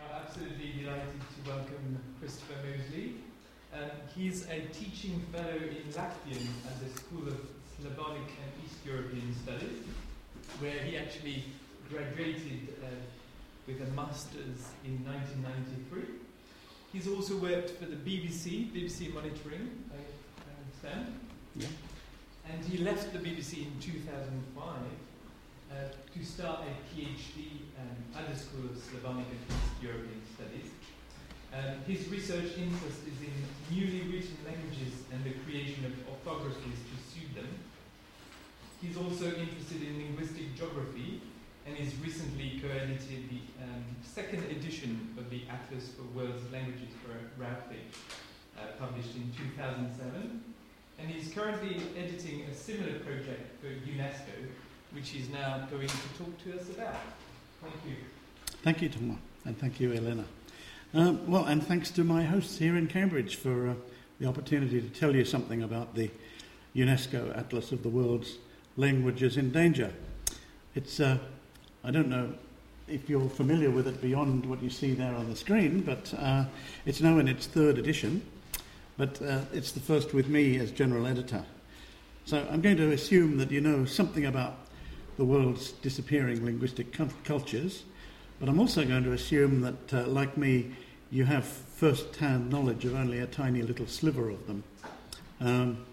I'm absolutely delighted to welcome Christopher Moseley. He's a teaching fellow in Latvian at the School of Slavonic and East European Studies, where he actually graduated with a master's in 1993. He's also worked for the BBC Monitoring, I understand. Yeah. And he left the BBC in 2005 to start a PhD at the School of Slavonic and East European Studies. His research interest is in newly written languages and the creation of orthographies to suit them. He's also interested in linguistic geography and has recently co-edited the second edition of the Atlas for World's Languages for Routledge, published in 2007. And he's currently editing a similar project for UNESCO, which he's now going to talk to us about. Thank you. Thank you, Thomas, and thank you, Elena. And thanks to my hosts here in Cambridge for the opportunity to tell you something about the UNESCO Atlas of the World's Languages in Danger. It's, I don't know if you're familiar with it beyond what you see there on the screen, but it's now in its third edition, but it's the first with me as general editor. So I'm going to assume that you know something about the world's disappearing linguistic cultures, but I'm also going to assume that, like me, you have first-hand knowledge of only a tiny little sliver of them.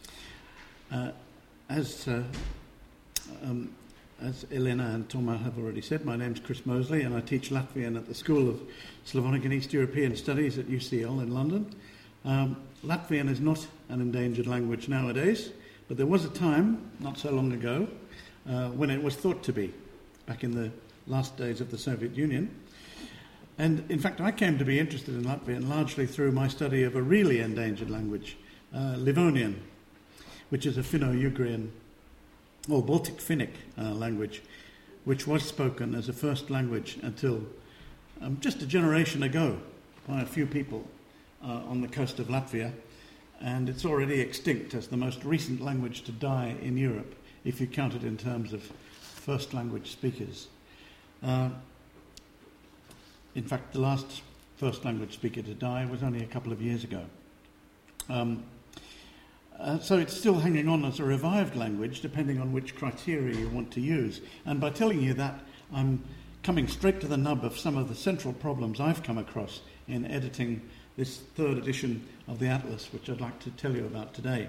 As Elena and Thomas have already said, my name's Chris Moseley, and I teach Latvian at the School of Slavonic and East European Studies at UCL in London. Latvian is not an endangered language nowadays, but there was a time, not so long ago, when it was thought to be, back in the last days of the Soviet Union. And in fact, I came to be interested in Latvian largely through my study of a really endangered language, Livonian, which is a Finno-Ugrian or Baltic Finnic language, which was spoken as a first language until just a generation ago by a few people on the coast of Latvia, and it's already extinct as the most recent language to die in Europe, if you count it in terms of first language speakers. In fact, the last first language speaker to die was only a couple of years ago. So it's still hanging on as a revived language, depending on which criteria you want to use. And by telling you that, I'm coming straight to the nub of some of the central problems I've come across in editing this third edition of the Atlas, which I'd like to tell you about today.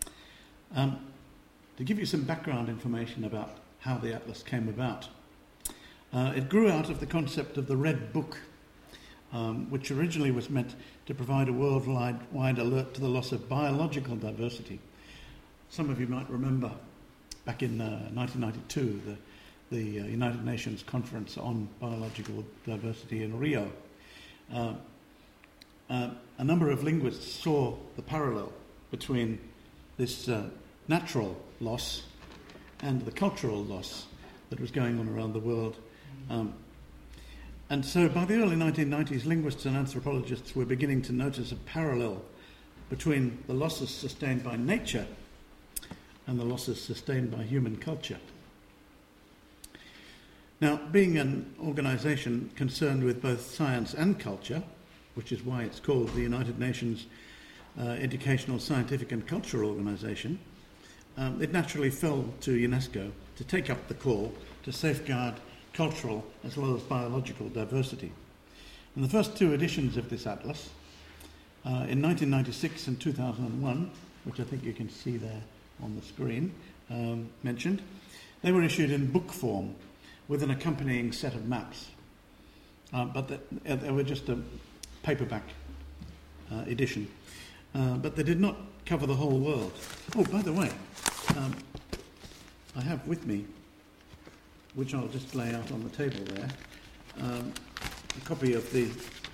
To give you some background information about how the Atlas came about. It grew out of the concept of the Red Book, which originally was meant to provide a worldwide alert to the loss of biological diversity. Some of you might remember back in 1992, the United Nations Conference on Biological Diversity in Rio. A number of linguists saw the parallel between this natural loss and the cultural loss that was going on around the world. And so by the early 1990s, linguists and anthropologists were beginning to notice a parallel between the losses sustained by nature and the losses sustained by human culture. Now, being an organisation concerned with both science and culture, which is why it's called the United Nations Educational, Scientific and Cultural Organisation, it naturally fell to UNESCO to take up the call to safeguard cultural as well as biological diversity. And the first two editions of this atlas, in 1996 and 2001, which I think you can see there on the screen, mentioned, they were issued in book form with an accompanying set of maps. But they were just a paperback edition. But they did not cover the whole world. Oh, by the way, I have with me, which I'll just lay out on the table there, a copy of the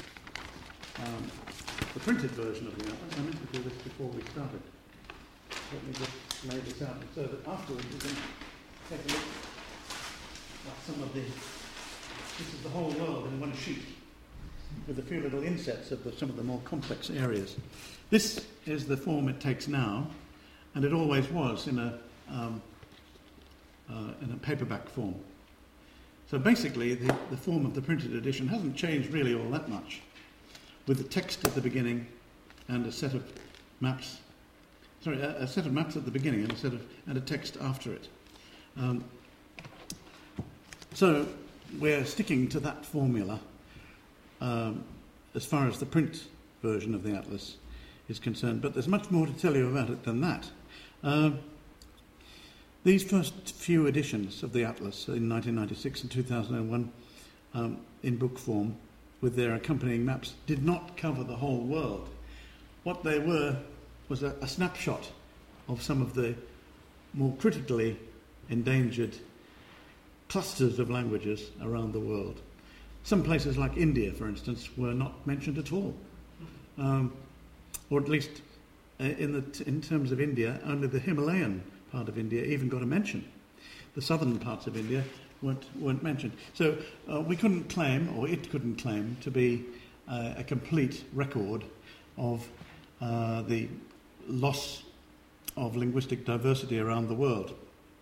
printed version of the atlas. I meant to do this before we started. Let me just lay this out so that afterwards you can take a look at some of the... This is the whole world in one sheet, with a few little insets of some of the more complex areas. This is the form it takes now, and it always was in a paperback form. So basically, the form of the printed edition hasn't changed really all that much, with the text at the beginning and a set of maps. Sorry, a set of maps at the beginning and a text after it. So we're sticking to that formula as far as the print version of the atlas is concerned, but there's much more to tell you about it than that. These first few editions of the atlas in 1996 and 2001 in book form with their accompanying maps did not cover the whole world. What they were was a snapshot of some of the more critically endangered clusters of languages around the world. Some places like India, for instance, were not mentioned at all. Or at least in terms of India, only the Himalayan part of India even got a mention. The southern parts of India weren't mentioned. So we couldn't claim, or it couldn't claim, to be a complete record of the loss of linguistic diversity around the world.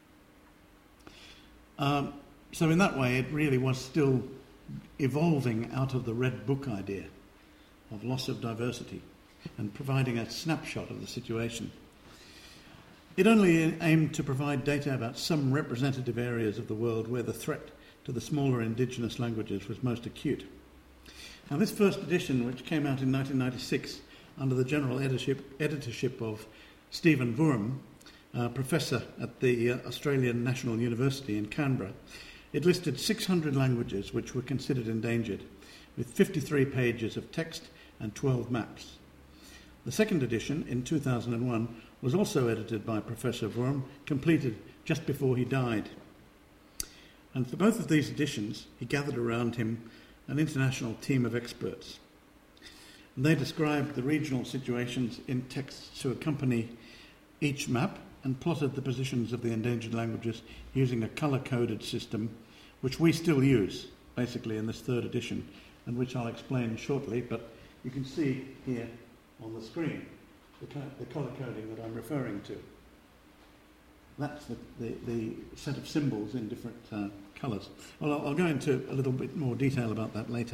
So in that way, it really was still evolving out of the Red Book idea of loss of diversity and providing a snapshot of the situation. It only aimed to provide data about some representative areas of the world where the threat to the smaller indigenous languages was most acute. Now, this first edition, which came out in 1996 under the general editorship of Stephen Wurm, professor at the Australian National University in Canberra, it listed 600 languages which were considered endangered, with 53 pages of text and 12 maps. The second edition, in 2001, was also edited by Professor Wurm, completed just before he died. And for both of these editions, he gathered around him an international team of experts. And they described the regional situations in texts to accompany each map and plotted the positions of the endangered languages using a colour-coded system, which we still use, basically, in this third edition, and which I'll explain shortly, but you can see here on the screen the colour coding that I'm referring to. That's the set of symbols in different colours. Well, I'll go into a little bit more detail about that later.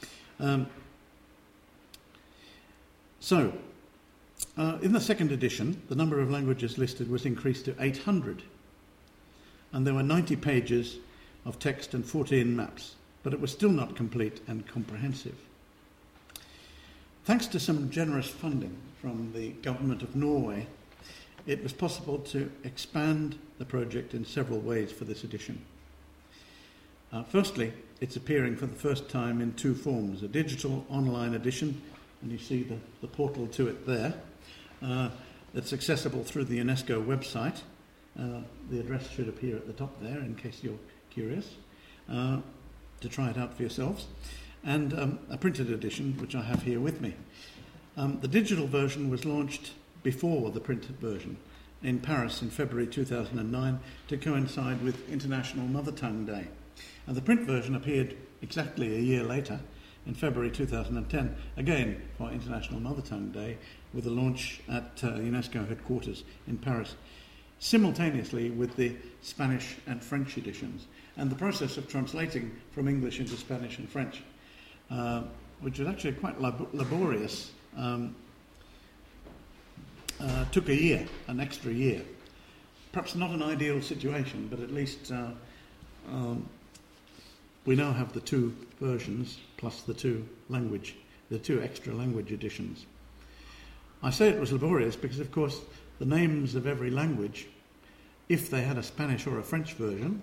In the second edition, the number of languages listed was increased to 800, and there were 90 pages of text and 14 maps, but it was still not complete and comprehensive. Thanks to some generous funding from the government of Norway, it was possible to expand the project in several ways for this edition. Firstly, it's appearing for the first time in two forms: a digital online edition, and you see the portal to it there. It's accessible through the UNESCO website. The address should appear at the top there in case you're curious to try it out for yourselves. And a printed edition, which I have here with me. The digital version was launched before the printed version in Paris in February 2009 to coincide with International Mother Tongue Day. And the print version appeared exactly a year later, in February 2010, again for International Mother Tongue Day, with a launch at UNESCO headquarters in Paris, simultaneously with the Spanish and French editions. And the process of translating from English into Spanish and French, which was actually quite laborious, took a year, an extra year. Perhaps not an ideal situation, but at least we now have the two versions plus the two extra language editions. I say it was laborious because, of course, the names of every language, if they had a Spanish or a French version,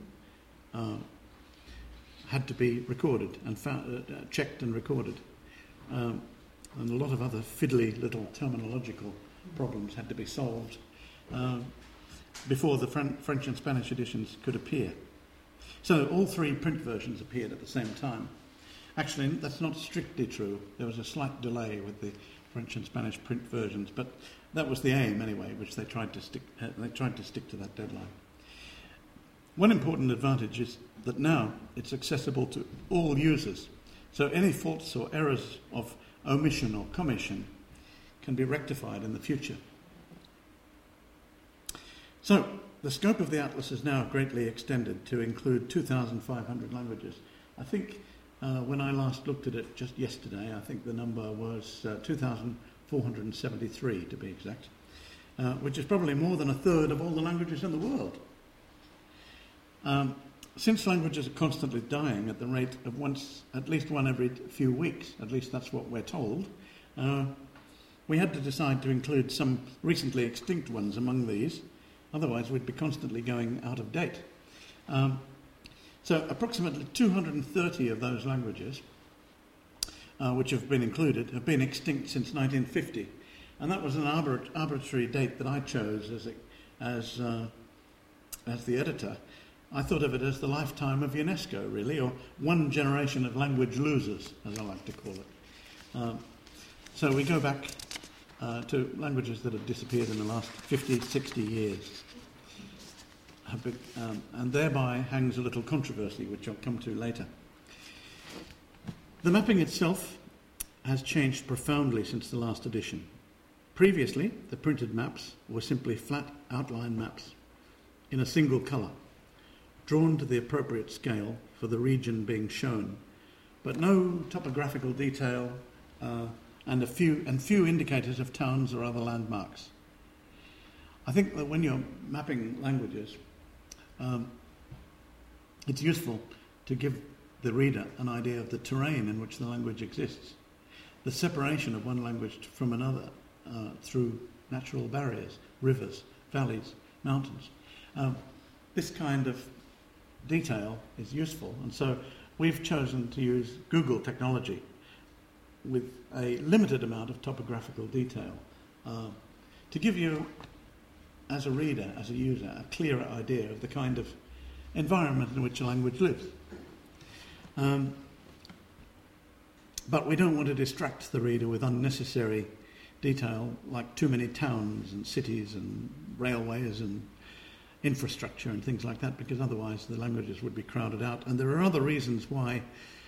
had to be recorded and checked and recorded. And a lot of other fiddly little terminological problems had to be solved before the French and Spanish editions could appear. So all three print versions appeared at the same time. Actually, that's not strictly true. There was a slight delay with the French and Spanish print versions, but that was the aim anyway, which they tried to stick to that deadline. One important advantage is that now it's accessible to all users, so any faults or errors of omission or commission can be rectified in the future. So, the scope of the atlas is now greatly extended to include 2,500 languages. I think when I last looked at it just yesterday, I think the number was 2,473 to be exact, which is probably more than a third of all the languages in the world. Since languages are constantly dying at the rate of at least one every few weeks, at least that's what we're told, we had to decide to include some recently extinct ones among these, otherwise we'd be constantly going out of date. So approximately 230 of those languages, which have been included, have been extinct since 1950. And that was an arbitrary date that I chose as the editor. I thought of it as the lifetime of UNESCO, really, or one generation of language losers, as I like to call it. So we go back to languages that have disappeared in the last 50, 60 years. And thereby hangs a little controversy, which I'll come to later. The mapping itself has changed profoundly since the last edition. Previously, the printed maps were simply flat outline maps in a single colour, drawn to the appropriate scale for the region being shown, but no topographical detail and few indicators of towns or other landmarks. I think that when you're mapping languages, it's useful to give the reader an idea of the terrain in which the language exists, the separation of one language from another through natural barriers, rivers, valleys, mountains. This kind of detail is useful, and so we've chosen to use Google technology with a limited amount of topographical detail to give you, as a reader, as a user, a clearer idea of the kind of environment in which a language lives. But we don't want to distract the reader with unnecessary detail like too many towns and cities and railways and infrastructure and things like that, because otherwise the languages would be crowded out. And there are other reasons why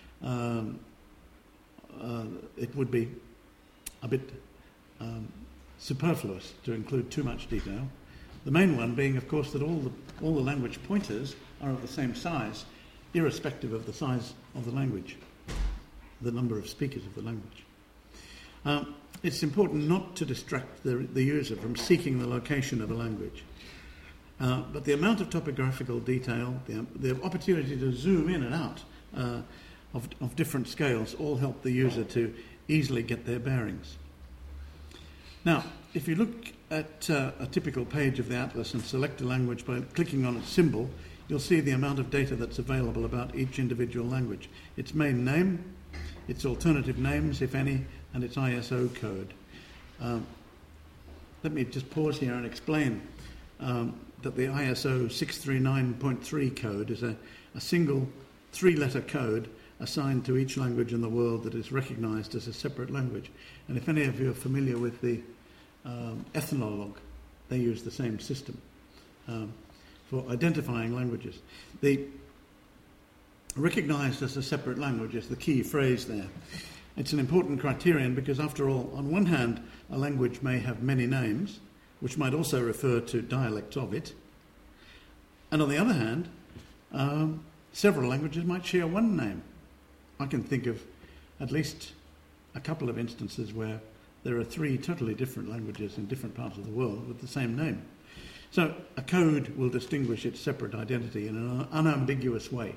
it would be a bit superfluous to include too much detail. The main one being, of course, that all the language pointers are of the same size, irrespective of the size of the language, the number of speakers of the language. It's important not to distract the user from seeking the location of a language. But the amount of topographical detail, the opportunity to zoom in and out of different scales all help the user to easily get their bearings. Now, if you look at a typical page of the atlas and select a language by clicking on its symbol, you'll see the amount of data that's available about each individual language. Its main name, its alternative names, if any, and its ISO code. Let me just pause here and explain that the ISO 639.3 code is a single three-letter code assigned to each language in the world that is recognised as a separate language. And if any of you are familiar with the Ethnologue, they use the same system for identifying languages. The recognised as a separate language is the key phrase there. It's an important criterion because, after all, on one hand, a language may have many names, which might also refer to dialects of it. And on the other hand, several languages might share one name. I can think of at least a couple of instances where there are three totally different languages in different parts of the world with the same name. So a code will distinguish its separate identity in an unambiguous way.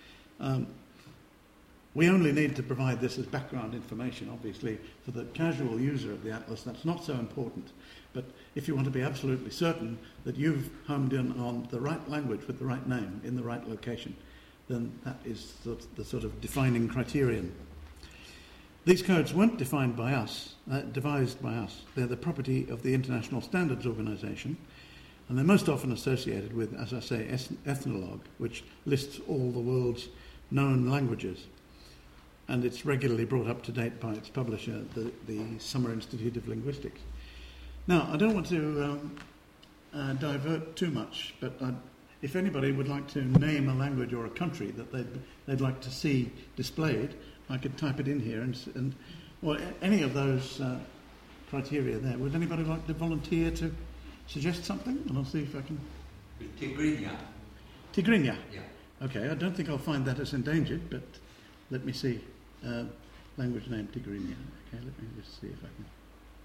We only need to provide this as background information, obviously. For the casual user of the atlas, that's not so important. But if you want to be absolutely certain that you've homed in on the right language with the right name in the right location, then that is the sort of defining criterion. These codes weren't defined by us, devised by us. They're the property of the International Standards Organization, and they're most often associated with, as I say, Ethnologue, which lists all the world's known languages. And it's regularly brought up to date by its publisher, the Summer Institute of Linguistics. Now, I don't want to divert too much, but if anybody would like to name a language or a country that they'd like to see displayed, I could type it in here, and or any of those criteria there. Would anybody like to volunteer to suggest something? And I'll see if I can Tigrinya. Tigrinya. Yeah. Okay, I don't think I'll find that as endangered, but let me see. Language name Tigrinya. Okay, let me just see if I can.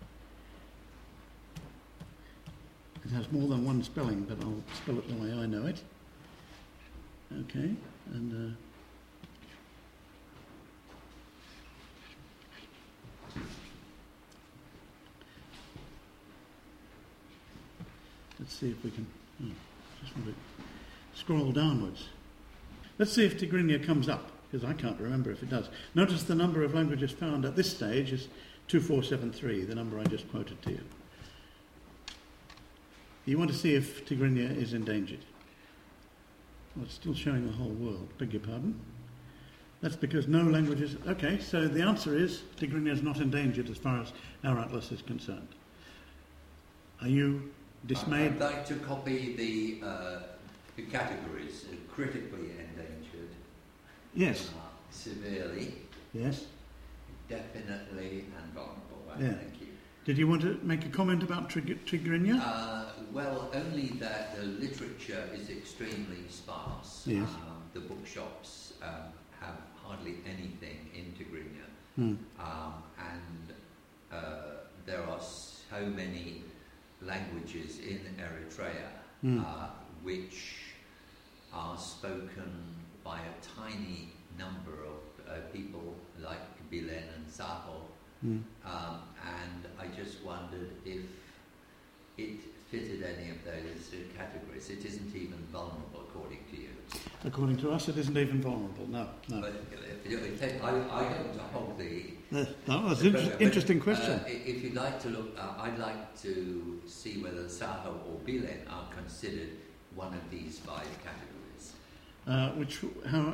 It has more than one spelling, but I'll spell it the way I know it. Okay, and let's see if we can. Just want to scroll downwards. Let's see if Tigrinya comes up, because I can't remember if it does. Notice the number of languages found at this stage is 2473, the number I just quoted to you. You want to see if Tigrinya is endangered. Well, it's still showing the whole world, beg your pardon. That's because no languages... Okay, so the answer is Tigrinya is not endangered as far as our atlas is concerned. Are you dismayed? I'd like to copy the categories. Critically endangered. Yes. Severely. Yes. Definitely and vulnerable. Yeah. Thank you. Did you want to make a comment about Tigrinya? Well, only that the literature is extremely sparse. Yes. The bookshops have hardly anything in Tigrinya. And there are so many languages in Eritrea which are spoken by a tiny number of people like Bilen and Saho. And I just wondered if it fitted any of those categories. It isn't even vulnerable, according to you. According to us, it isn't even vulnerable. No. But I don't hold the... That's an interesting question. If you'd like to look, I'd like to see whether Saho or Bilen are considered one of these 5 categories.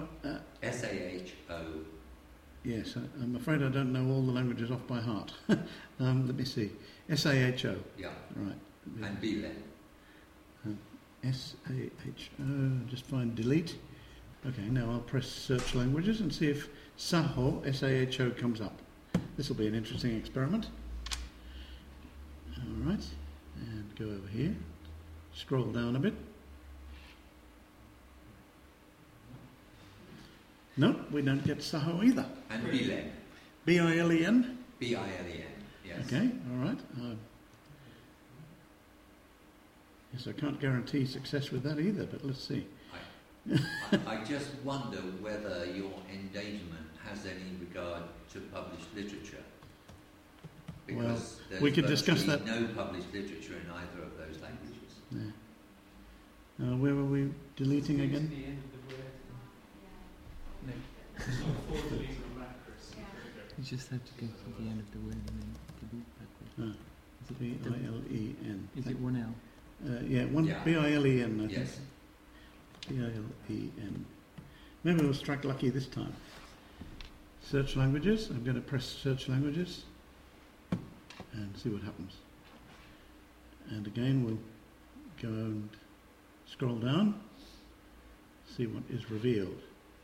SAHO. Yes, I'm afraid I don't know all the languages off by heart. Let me see. SAHO. Yeah. Right. And Bilen. SAHO. Just find delete. Okay, now I'll press search languages and see if Saho, SAHO, comes up. This will be an interesting experiment. All right. And go over here. Scroll down a bit. No, we don't get Saho either. And Bilen. Bilen? Bilen, yes. Okay, all right. Yes, I can't guarantee success with that either, but let's see. I just wonder whether your endangerment has any regard to published literature. Because we could discuss that. There's no published literature in either of those languages. Yeah. Where were we deleting again? The end of the word. No. It's not before deleting a macros. You just have to go to the end of the word and then delete backward. B-I-L-E-N. Is it one L? B-I-L-E-N, I think. Yes. B-I-L-E-N. Maybe we'll strike lucky this time. Search languages. I'm going to press search languages and see what happens. And again, we'll go and scroll down, see what is revealed.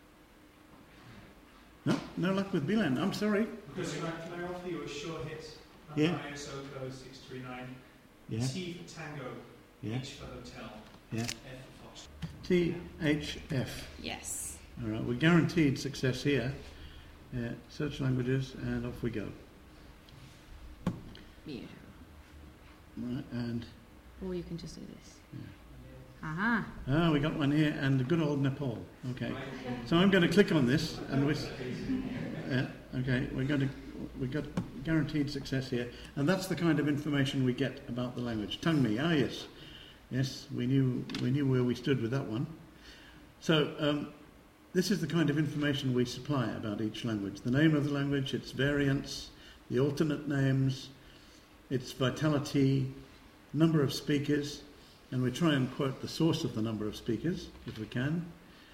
No luck with Bilen. I'm sorry. Because can I offer you a sure hit? Yeah. ISO code 639. Yeah. T for Tango. Yeah. H for Hotel. Yeah. F for Fox. T-H-F. Yes. All right, we're guaranteed success here. Search languages, and off we go. Beautiful. Right, and... Or you can just do this. Yeah. Aha. We got one here, and good old Nepal. Okay, so I'm going to click on this, and okay, we got guaranteed success here, and that's the kind of information we get about the language. Tangmi, yes, we knew where we stood with that one. So this is the kind of information we supply about each language: the name of the language, its variants, the alternate names, its vitality, number of speakers. And we try and quote the source of the number of speakers, if we can.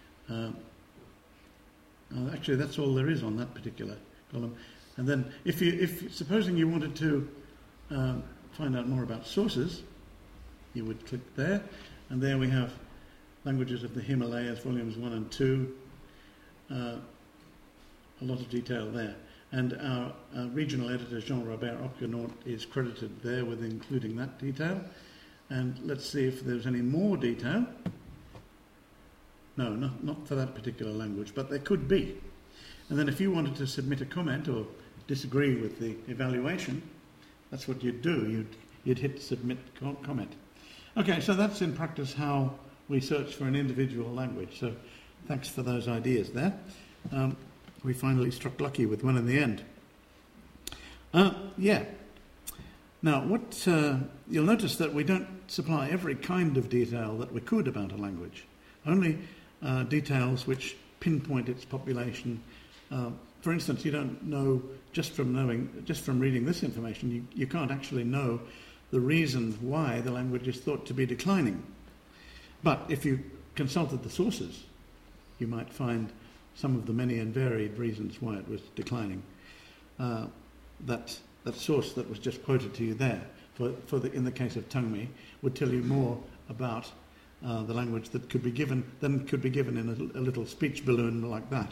Actually, that's all there is on that particular column. And then, supposing you wanted to find out more about sources, you would click there. And there we have languages of the Himalayas, volumes 1 and 2. A lot of detail there. And our regional editor, Jean-Robert Opgenaut, is credited there with including that detail. And let's see if there's any more detail. No, not for that particular language, but there could be. And then if you wanted to submit a comment or disagree with the evaluation, that's what you'd do. You'd hit submit comment. Okay, so that's in practice how we search for an individual language. So thanks for those ideas there. We finally struck lucky with one in the end. Now, you'll notice that we don't supply every kind of detail that we could about a language. Only details which pinpoint its population. For instance, you don't know just from reading this information, you can't actually know the reasons why the language is thought to be declining. But if you consulted the sources, you might find some of the many and varied reasons why it was declining. That source that was just quoted to you there, in the case of Tongmi, would tell you more about the language that could be given in a little speech balloon like that.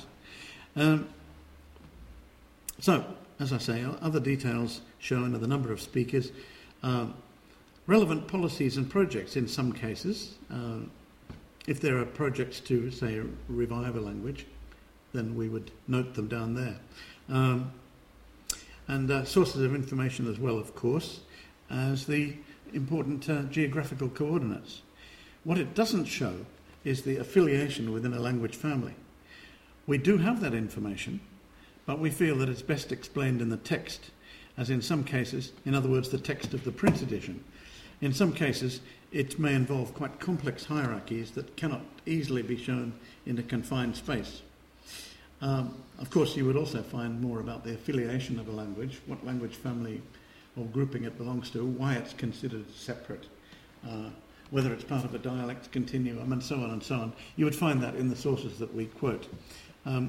So, as I say, other details shown are the number of speakers, relevant policies and projects in some cases. If there are projects to, say, revive a language, then we would note them down there. And sources of information as well, of course, as the important geographical coordinates. What it doesn't show is the affiliation within a language family. We do have that information, but we feel that it's best explained in the text, as in some cases, in other words, the text of the print edition. In some cases, it may involve quite complex hierarchies that cannot easily be shown in a confined space. Of course, you would also find more about the affiliation of a language, what language family or grouping it belongs to, why it's considered separate, whether it's part of a dialect continuum, and so on and so on. You would find that in the sources that we quote. And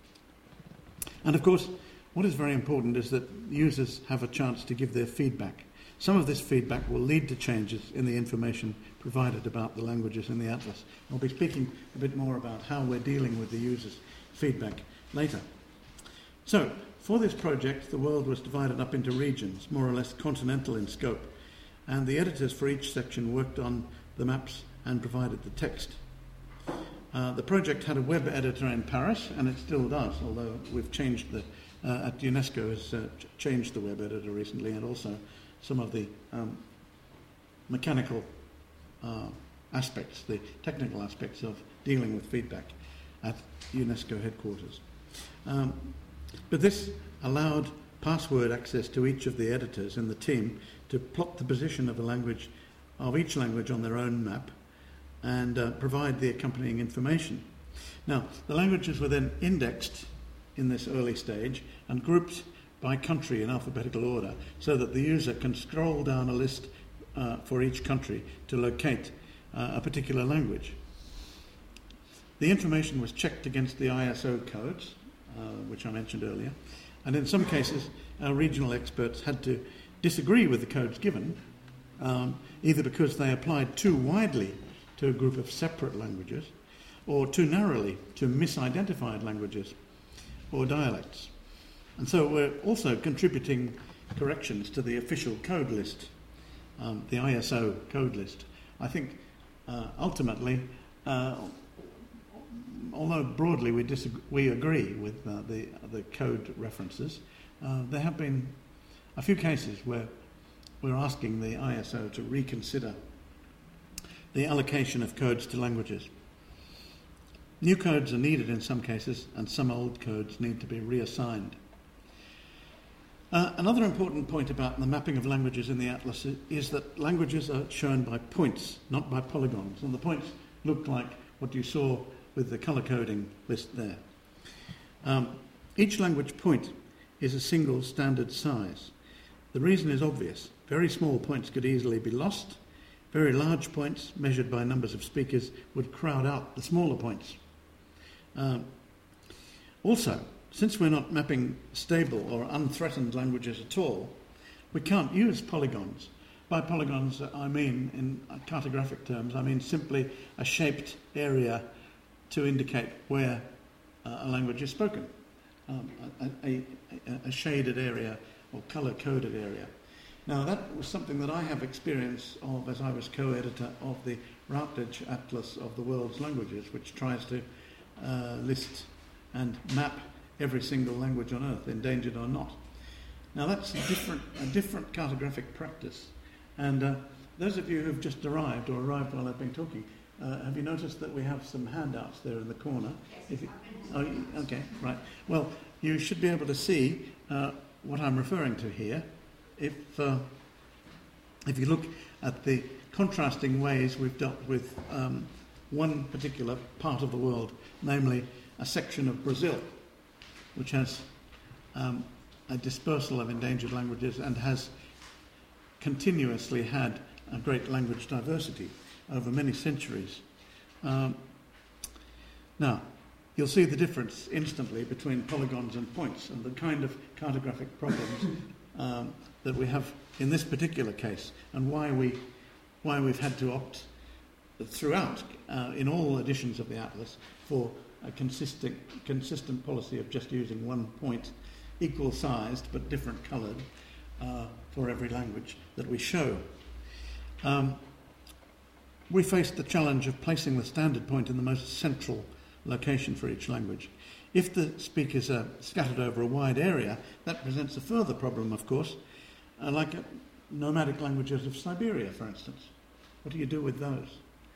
of course, what is very important is that users have a chance to give their feedback. Some of this feedback will lead to changes in the information provided about the languages in the atlas. I'll be speaking a bit more about how we're dealing with the users' feedback later. So, for this project, the world was divided up into regions, more or less continental in scope, and the editors for each section worked on the maps and provided the text. The project had a web editor in Paris, and it still does, although we've changed at UNESCO has changed the web editor recently, and also some of the mechanical aspects, the technical aspects of dealing with feedback at UNESCO headquarters. But this allowed password access to each of the editors in the team to plot the position of each language on their own map and provide the accompanying information. Now, the languages were then indexed in this early stage and grouped by country in alphabetical order so that the user can scroll down a list for each country to locate a particular language. The information was checked against the ISO codes, which I mentioned earlier, and in some cases our regional experts had to disagree with the codes given, either because they applied too widely to a group of separate languages or too narrowly to misidentified languages or dialects. And so we're also contributing corrections to the official code list, the ISO code list. I think ultimately, although broadly we agree with the code references, there have been a few cases where we're asking the ISO to reconsider the allocation of codes to languages. New codes are needed in some cases, and some old codes need to be reassigned. Another important point about the mapping of languages in the atlas is that languages are shown by points, not by polygons, and the points look like what you saw with the colour coding list there. Each language point is a single standard size. The reason is obvious. Very small points could easily be lost. Very large points, measured by numbers of speakers, would crowd out the smaller points. Also, since we're not mapping stable or unthreatened languages at all, we can't use polygons. By polygons, I mean, in cartographic terms, I mean simply a shaped area to indicate where a language is spoken, a shaded area or colour-coded area. Now, that was something that I have experience of as I was co-editor of the Routledge Atlas of the World's Languages, which tries to list and map every single language on Earth, endangered or not. Now, that's a different cartographic practice. And those of you who have just arrived or arrived while I've been talking, have you noticed that we have some handouts there in the corner? Yes. Okay, right. Well, you should be able to see what I'm referring to here. If you look at the contrasting ways we've dealt with one particular part of the world, namely a section of Brazil, which has a dispersal of endangered languages and has continuously had a great language diversity over many centuries. Now, you'll see the difference instantly between polygons and points and the kind of cartographic problems that we have in this particular case, and why we've had to opt throughout in all editions of the Atlas for a consistent policy of just using one point, equal sized but different coloured, for every language that we show. We faced the challenge of placing the standard point in the most central location for each language. If the speakers are scattered over a wide area, that presents a further problem, of course, like nomadic languages of Siberia, for instance. What do you do with those?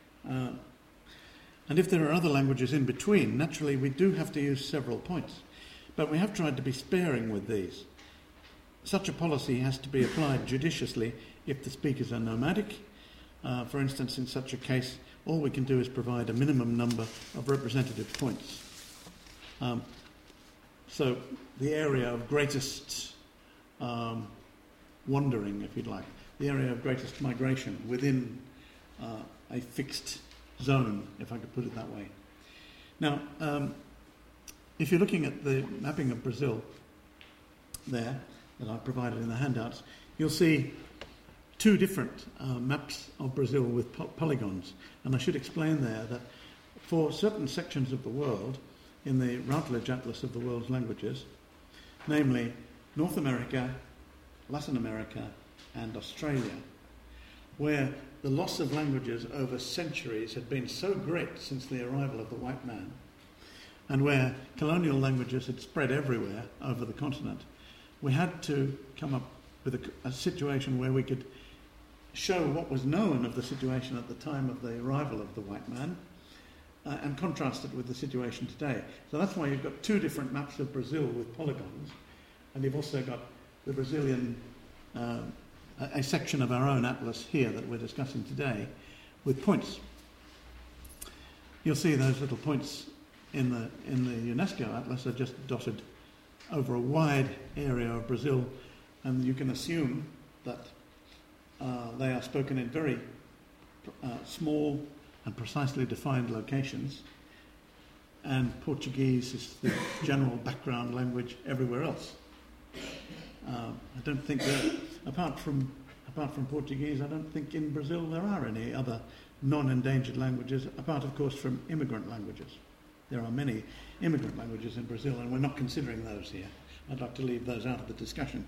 And if there are other languages in between, naturally we do have to use several points. But we have tried to be sparing with these. Such a policy has to be applied judiciously if the speakers are nomadic. For instance, in such a case, all we can do is provide a minimum number of representative points. So the area of greatest wandering, if you'd like, the area of greatest migration within a fixed zone, if I could put it that way. Now, if you're looking at the mapping of Brazil there, that I've provided in the handouts, you'll see two different maps of Brazil with polygons. And I should explain there that for certain sections of the world, in the Routledge Atlas of the World's Languages, namely North America, Latin America, and Australia, where the loss of languages over centuries had been so great since the arrival of the white man, and where colonial languages had spread everywhere over the continent, we had to come up with a situation where we could show what was known of the situation at the time of the arrival of the white man and contrast it with the situation today. So that's why you've got two different maps of Brazil with polygons, and you've also got the Brazilian, a section of our own atlas here that we're discussing today with points. You'll see those little points in the UNESCO atlas are just dotted over a wide area of Brazil, and you can assume that they are spoken in very small and precisely defined locations, and Portuguese is the general background language everywhere else. I don't think that, apart from Portuguese, I don't think in Brazil there are any other non-endangered languages, apart of course from immigrant languages. There are many immigrant languages in Brazil, and we're not considering those here. I'd like to leave those out of the discussion.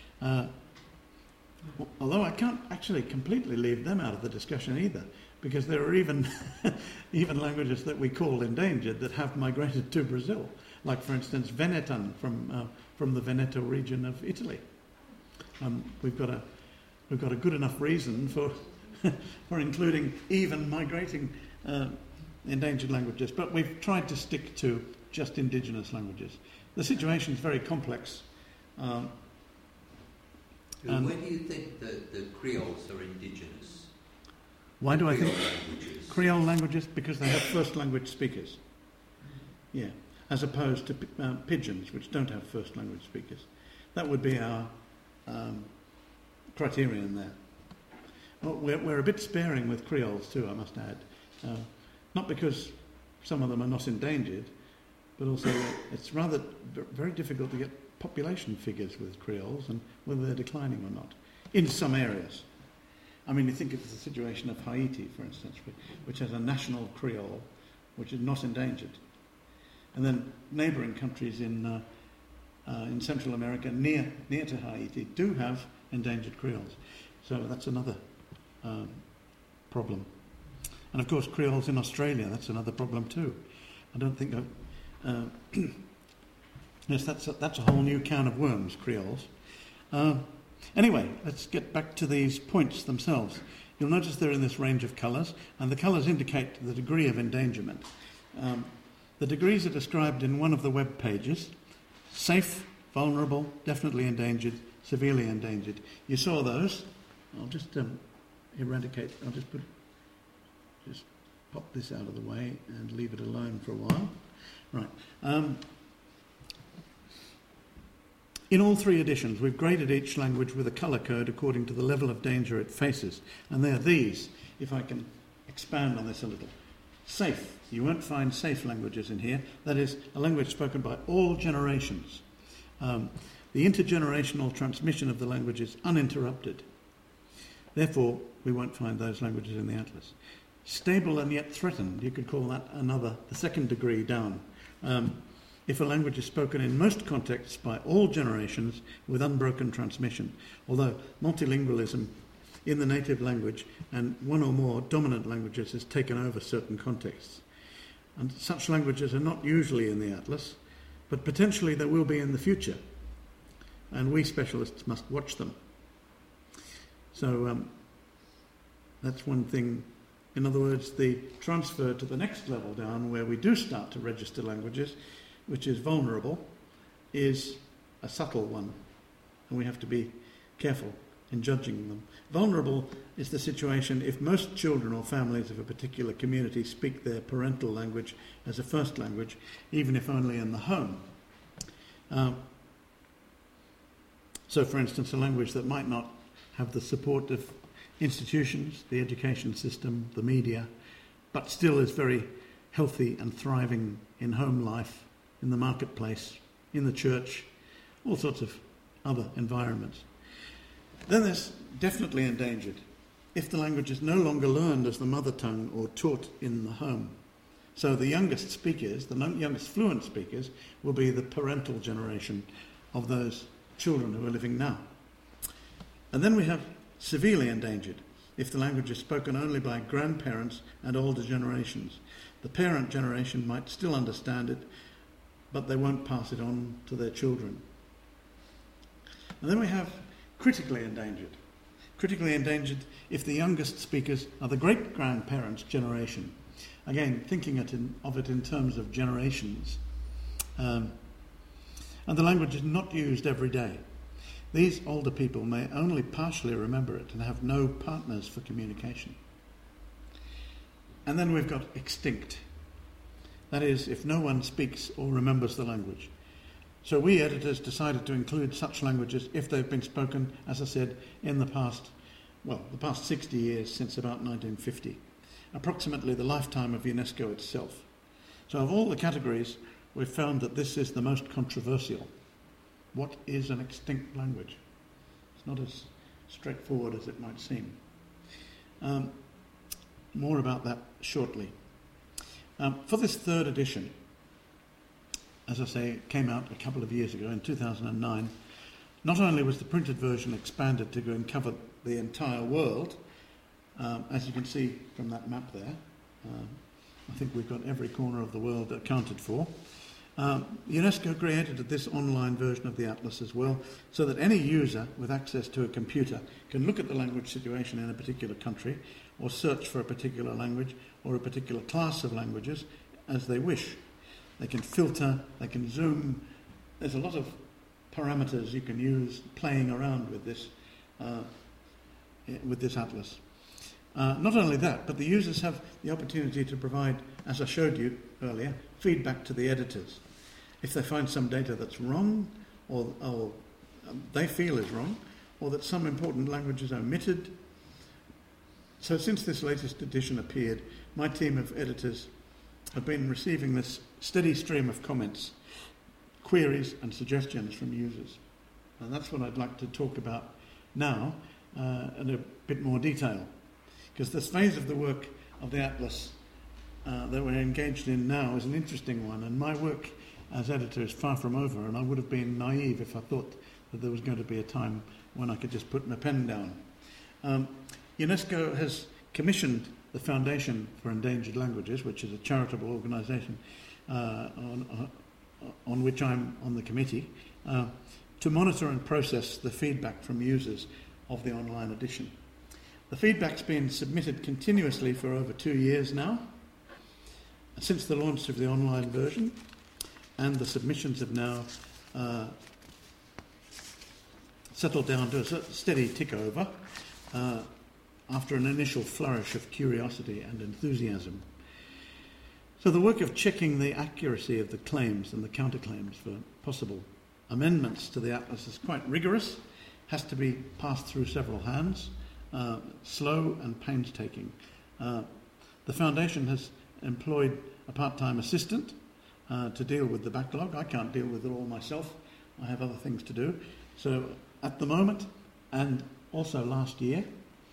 Although I can't actually completely leave them out of the discussion either, because there are even languages that we call endangered that have migrated to Brazil, like for instance Venetan from the Veneto region of Italy. We've got a good enough reason for for including even migrating endangered languages, but we've tried to stick to just indigenous languages. The situation is very complex. Where do you think that the Creoles are indigenous? Why do I think languages? Creole languages? Because they have first language speakers. Yeah, as opposed to pidgins, which don't have first language speakers. That would be our criterion there. Well, we're a bit sparing with Creoles too, I must add. Not because some of them are not endangered, but also it's rather very difficult to get population figures with Creoles and whether they're declining or not in some areas. I mean, you think of the situation of Haiti, for instance, which has a national Creole, which is not endangered. And then neighbouring countries in Central America near to Haiti do have endangered creoles. So that's another problem. And of course, creoles in Australia, that's another problem too. I don't think yes, that's a whole new can of worms, creoles. Anyway, let's get back to these points themselves. You'll notice they're in this range of colours, and the colours indicate the degree of endangerment. The degrees are described in one of the web pages: safe, vulnerable, definitely endangered, severely endangered. You saw those. I'll just eradicate. I'll just pop this out of the way and leave it alone for a while. Right. In all three editions, we've graded each language with a colour code according to the level of danger it faces. And they're these, if I can expand on this a little. Safe. You won't find safe languages in here. That is, a language spoken by all generations. The intergenerational transmission of the language is uninterrupted. Therefore, we won't find those languages in the atlas. Stable and yet threatened, you could call that the second degree down. If a language is spoken in most contexts by all generations with unbroken transmission, although multilingualism in the native language and one or more dominant languages has taken over certain contexts. And such languages are not usually in the atlas, but potentially they will be in the future, and we specialists must watch them. So that's one thing. In other words, the transfer to the next level down, where we do start to register languages, which is vulnerable, is a subtle one, and we have to be careful in judging them. Vulnerable is the situation if most children or families of a particular community speak their parental language as a first language, even if only in the home. So, for instance, a language that might not have the support of institutions, the education system, the media, but still is very healthy and thriving in home life, in the marketplace, in the church, all sorts of other environments. Then there's definitely endangered if the language is no longer learned as the mother tongue or taught in the home. So the youngest speakers, the youngest fluent speakers, will be the parental generation of those children who are living now. And then we have severely endangered if the language is spoken only by grandparents and older generations. The parent generation might still understand it, but they won't pass it on to their children. And then we have critically endangered. Critically endangered if the youngest speakers are the great-grandparents' generation. Again, thinking of it in terms of generations. And the language is not used every day. These older people may only partially remember it and have no partners for communication. And then we've got extinct. That is, if no one speaks or remembers the language. So we editors decided to include such languages if they've been spoken, as I said, in the past 60 years since about 1950, approximately the lifetime of UNESCO itself. So of all the categories, we've found that this is the most controversial. What is an extinct language? It's not as straightforward as it might seem. More about that shortly. For this third edition, as I say, it came out a couple of years ago in 2009. Not only was the printed version expanded to cover the entire world, as you can see from that map there, I think we've got every corner of the world accounted for. UNESCO created this online version of the atlas as well, so that any user with access to a computer can look at the language situation in a particular country, or search for a particular language or a particular class of languages as they wish. They can filter, they can zoom. There's a lot of parameters you can use playing around with this atlas. Not only that, but the users have the opportunity to provide, as I showed you earlier, feedback to the editors. If they find some data that's wrong, or they feel is wrong, or that some important language is omitted. So since this latest edition appeared, my team of editors have been receiving this steady stream of comments, queries and suggestions from users. And that's what I'd like to talk about now in a bit more detail. Because this phase of the work of the atlas that we're engaged in now is an interesting one, and my work as editor is far from over, and I would have been naive if I thought that there was going to be a time when I could just put my pen down. UNESCO has commissioned the Foundation for Endangered Languages, which is a charitable organisation on which I'm on the committee, to monitor and process the feedback from users of the online edition. The feedback's been submitted continuously for over 2 years now, since the launch of the online version, and the submissions have now settled down to a steady tick over after an initial flourish of curiosity and enthusiasm. So the work of checking the accuracy of the claims and the counterclaims for possible amendments to the atlas is quite rigorous, has to be passed through several hands, slow and painstaking. The Foundation has employed a part-time assistant to deal with the backlog. I can't deal with it all myself. I have other things to do. So at the moment, and also last year,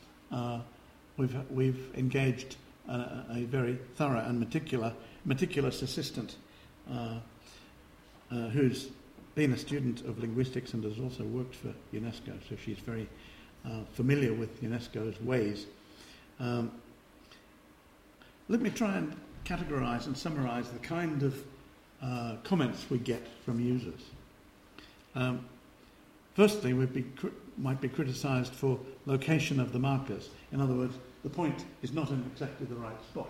we've engaged a very thorough and meticulous assistant who's been a student of linguistics and has also worked for UNESCO, so she's very familiar with UNESCO's ways. Let me try and categorise and summarise the kind of comments we get from users. Firstly, might be criticised for location of the markers. In other words, the point is not in exactly the right spot.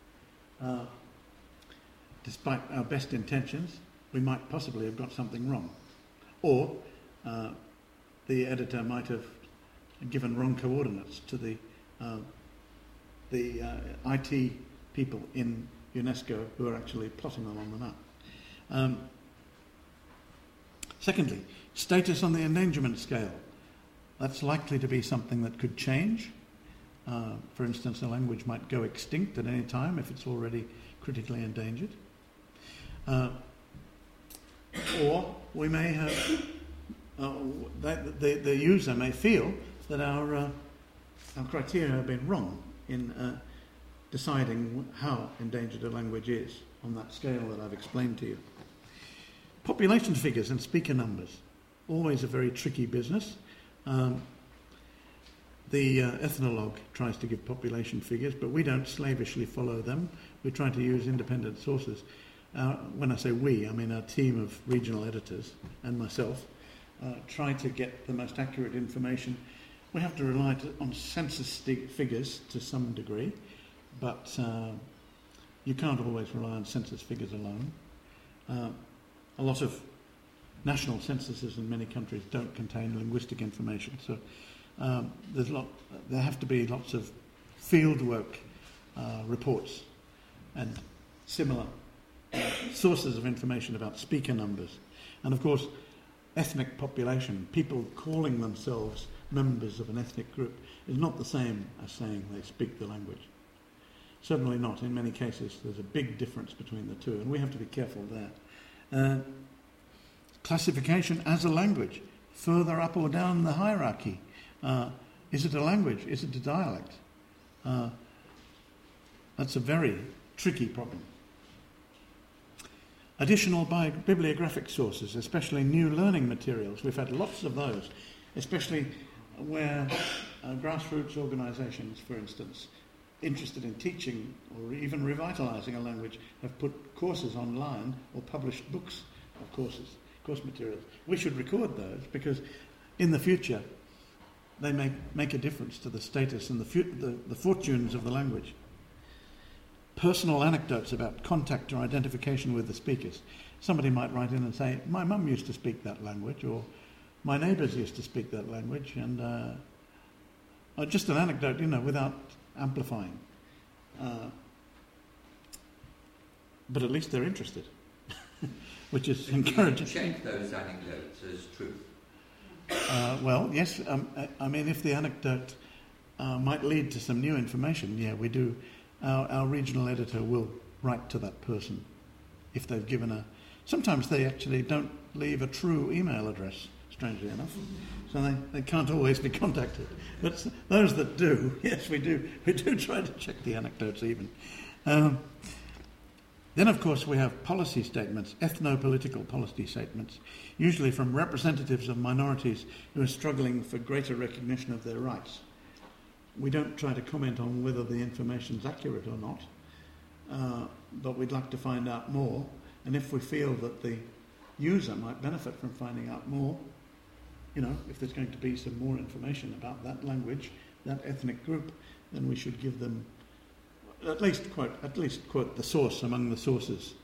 Despite our best intentions, we might possibly have got something wrong. Or the editor might have given wrong coordinates to the IT people in UNESCO who are actually plotting them on the map. Secondly, status on the endangerment scale. That's likely to be something that could change. For instance, a language might go extinct at any time if it's already critically endangered. Or we may have, the user may feel that our criteria have been wrong in deciding how endangered a language is on that scale that I've explained to you. Population figures and speaker numbers, always a very tricky business. The ethnologue tries to give population figures, but we don't slavishly follow them. We try to use independent sources. When I say we, I mean our team of regional editors and myself try to get the most accurate information. We have to rely on census figures to some degree, but you can't always rely on census figures alone. A lot of national censuses in many countries don't contain linguistic information, so there have to be lots of fieldwork reports and similar sources of information about speaker numbers. And of course, ethnic population, people calling themselves members of an ethnic group, is not the same as saying they speak the language. Certainly not. In many cases, there's a big difference between the two, and we have to be careful there. Classification as a language, further up or down the hierarchy. Is it a language? Is it a dialect? That's a very tricky problem. Additional bibliographic sources, especially new learning materials. We've had lots of those, especially where grassroots organisations, for instance, interested in teaching or even revitalising a language, have put courses online or published books of course materials. We should record those because in the future they may make a difference to the status and the fortunes of the language. Personal anecdotes about contact or identification with the speakers. Somebody might write in and say, my mum used to speak that language, or my neighbours used to speak that language, and or just an anecdote, without amplifying. But at least they're interested, which is encouraging. Check those anecdotes as truth. Well, yes. I mean, if the anecdote might lead to some new information, yeah, we do. Our regional editor will write to that person if they've given sometimes they actually don't leave a true email address, strangely enough, so they can't always be contacted. But those that do, yes, we do try to check the anecdotes even. Then, of course, we have policy statements, ethno-political policy statements, usually from representatives of minorities who are struggling for greater recognition of their rights. We don't try to comment on whether the information's accurate or not, but we'd like to find out more. And if we feel that the user might benefit from finding out more, if there's going to be some more information about that language, that ethnic group, then we should give them at least quote the source among the sources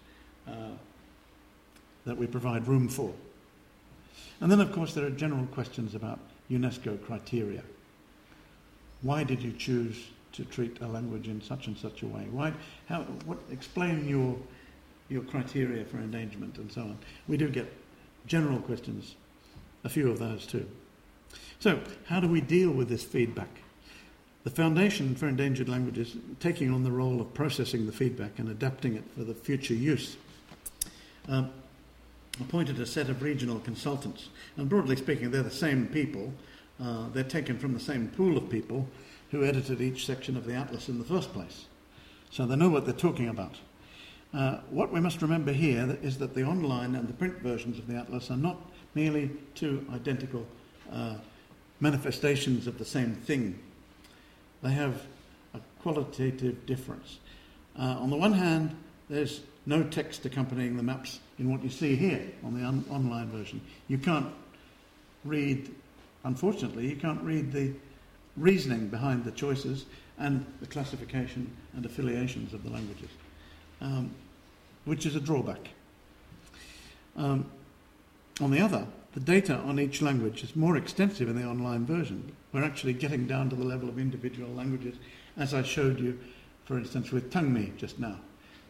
that we provide room for. And then, of course, there are general questions about UNESCO criteria. Why did you choose to treat a language in such and such a way? Explain your criteria for endangerment and so on. We do get general questions, a few of those too. So, how do we deal with this feedback? The Foundation for Endangered Languages, taking on the role of processing the feedback and adapting it for the future use, appointed a set of regional consultants. And broadly speaking, they're the same people. They're taken from the same pool of people who edited each section of the Atlas in the first place. So they know what they're talking about. What we must remember here is that the online and the print versions of the Atlas are not merely two identical manifestations of the same thing. They have a qualitative difference. On the one hand, there's no text accompanying the maps in what you see here on the online version. You can't read, unfortunately, the reasoning behind the choices and the classification and affiliations of the languages, which is a drawback. On the other, the data on each language is more extensive in the online version. We're actually getting down to the level of individual languages, as I showed you, for instance, with Tangmi just now.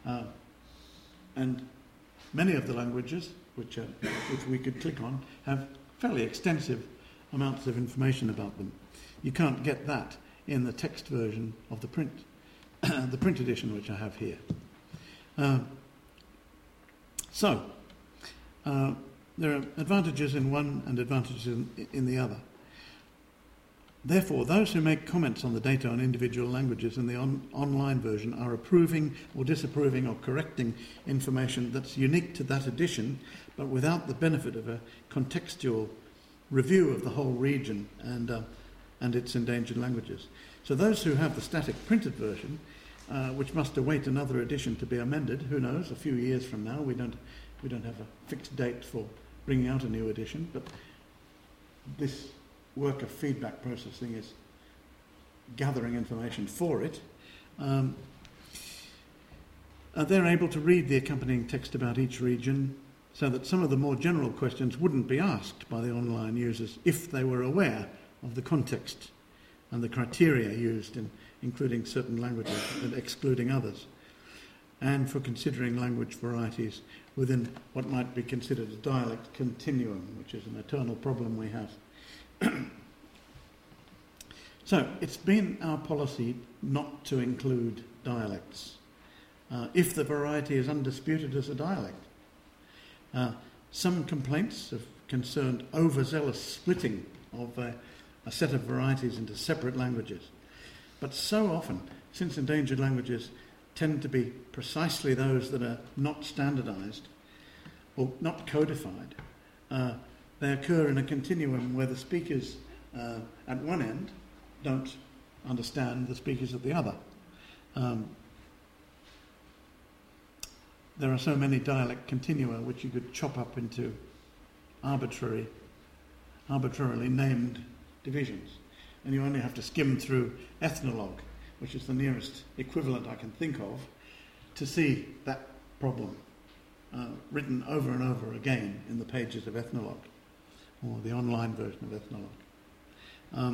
And many of the languages, which we could click on, have fairly extensive amounts of information about them. You can't get that in the text version of the print edition, which I have here. There are advantages in one and advantages in the other. Therefore, those who make comments on the data on individual languages in the online version are approving or disapproving or correcting information that's unique to that edition, but without the benefit of a contextual review of the whole region and its endangered languages. So those who have the static printed version, which must await another edition to be amended, who knows, a few years from now, we don't have a fixed date for bringing out a new edition, but this work of feedback processing is gathering information for it. They're able to read the accompanying text about each region so that some of the more general questions wouldn't be asked by the online users if they were aware of the context and the criteria used in including certain languages and excluding others, and for considering language varieties within what might be considered a dialect continuum, which is an eternal problem we have. So, it's been our policy not to include dialects if the variety is undisputed as a dialect. Some complaints have concerned overzealous splitting of a set of varieties into separate languages. But so often, since endangered languages tend to be precisely those that are not standardised or not codified, they occur in a continuum where the speakers at one end don't understand the speakers at the other. There are so many dialect continua which you could chop up into arbitrarily named divisions, and you only have to skim through Ethnologue, which is the nearest equivalent I can think of, to see that problem written over and over again in the pages of Ethnologue, or the online version of Ethnologue.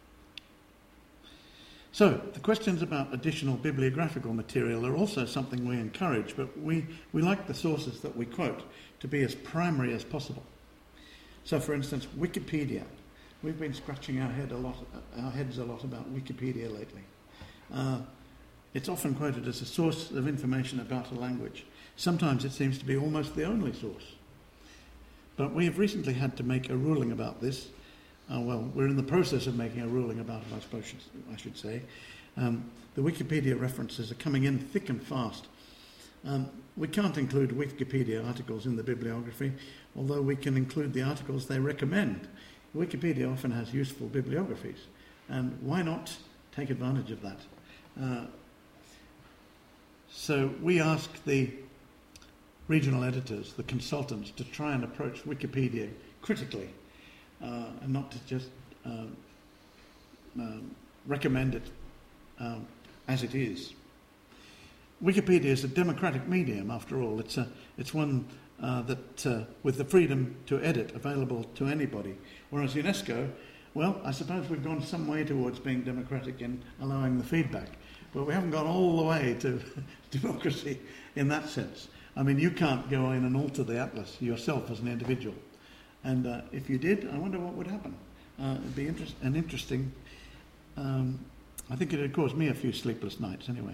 So, the questions about additional bibliographical material are also something we encourage, but we like the sources that we quote to be as primary as possible. So, for instance, Wikipedia. We've been scratching our heads a lot about Wikipedia lately. It's often quoted as a source of information about a language. Sometimes it seems to be almost the only source. But we have recently had to make a ruling about this. We're in the process of making a ruling about it, I should say. The Wikipedia references are coming in thick and fast. One we can't include Wikipedia articles in the bibliography, although we can include the articles they recommend. Wikipedia often has useful bibliographies, and why not take advantage of that? So we ask the regional editors, the consultants, to try and approach Wikipedia critically, and not to just recommend it as it is. Wikipedia is a democratic medium, after all. It's one that, with the freedom to edit available to anybody. Whereas UNESCO, well, I suppose we've gone some way towards being democratic in allowing the feedback, but we haven't gone all the way to democracy in that sense. I mean, you can't go in and alter the atlas yourself as an individual. And if you did, I wonder what would happen. It'd be interesting. I think it'd cause me a few sleepless nights anyway.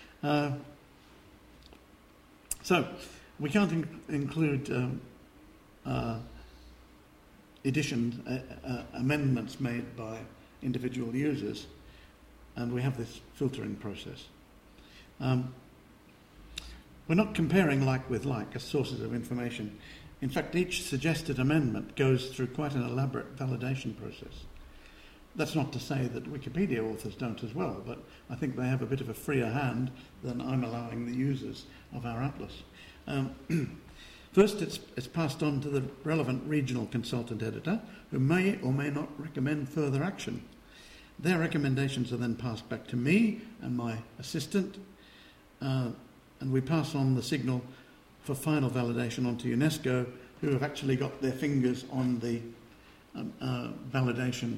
So, we can't include editions, amendments made by individual users, and we have this filtering process. We're not comparing like with like as sources of information. In fact, each suggested amendment goes through quite an elaborate validation process. That's not to say that Wikipedia authors don't as well, but I think they have a bit of a freer hand than I'm allowing the users of our atlas. First, it's passed on to the relevant regional consultant editor, who may or may not recommend further action. Their recommendations are then passed back to me and my assistant, and we pass on the signal for final validation onto UNESCO, who have actually got their fingers on the validation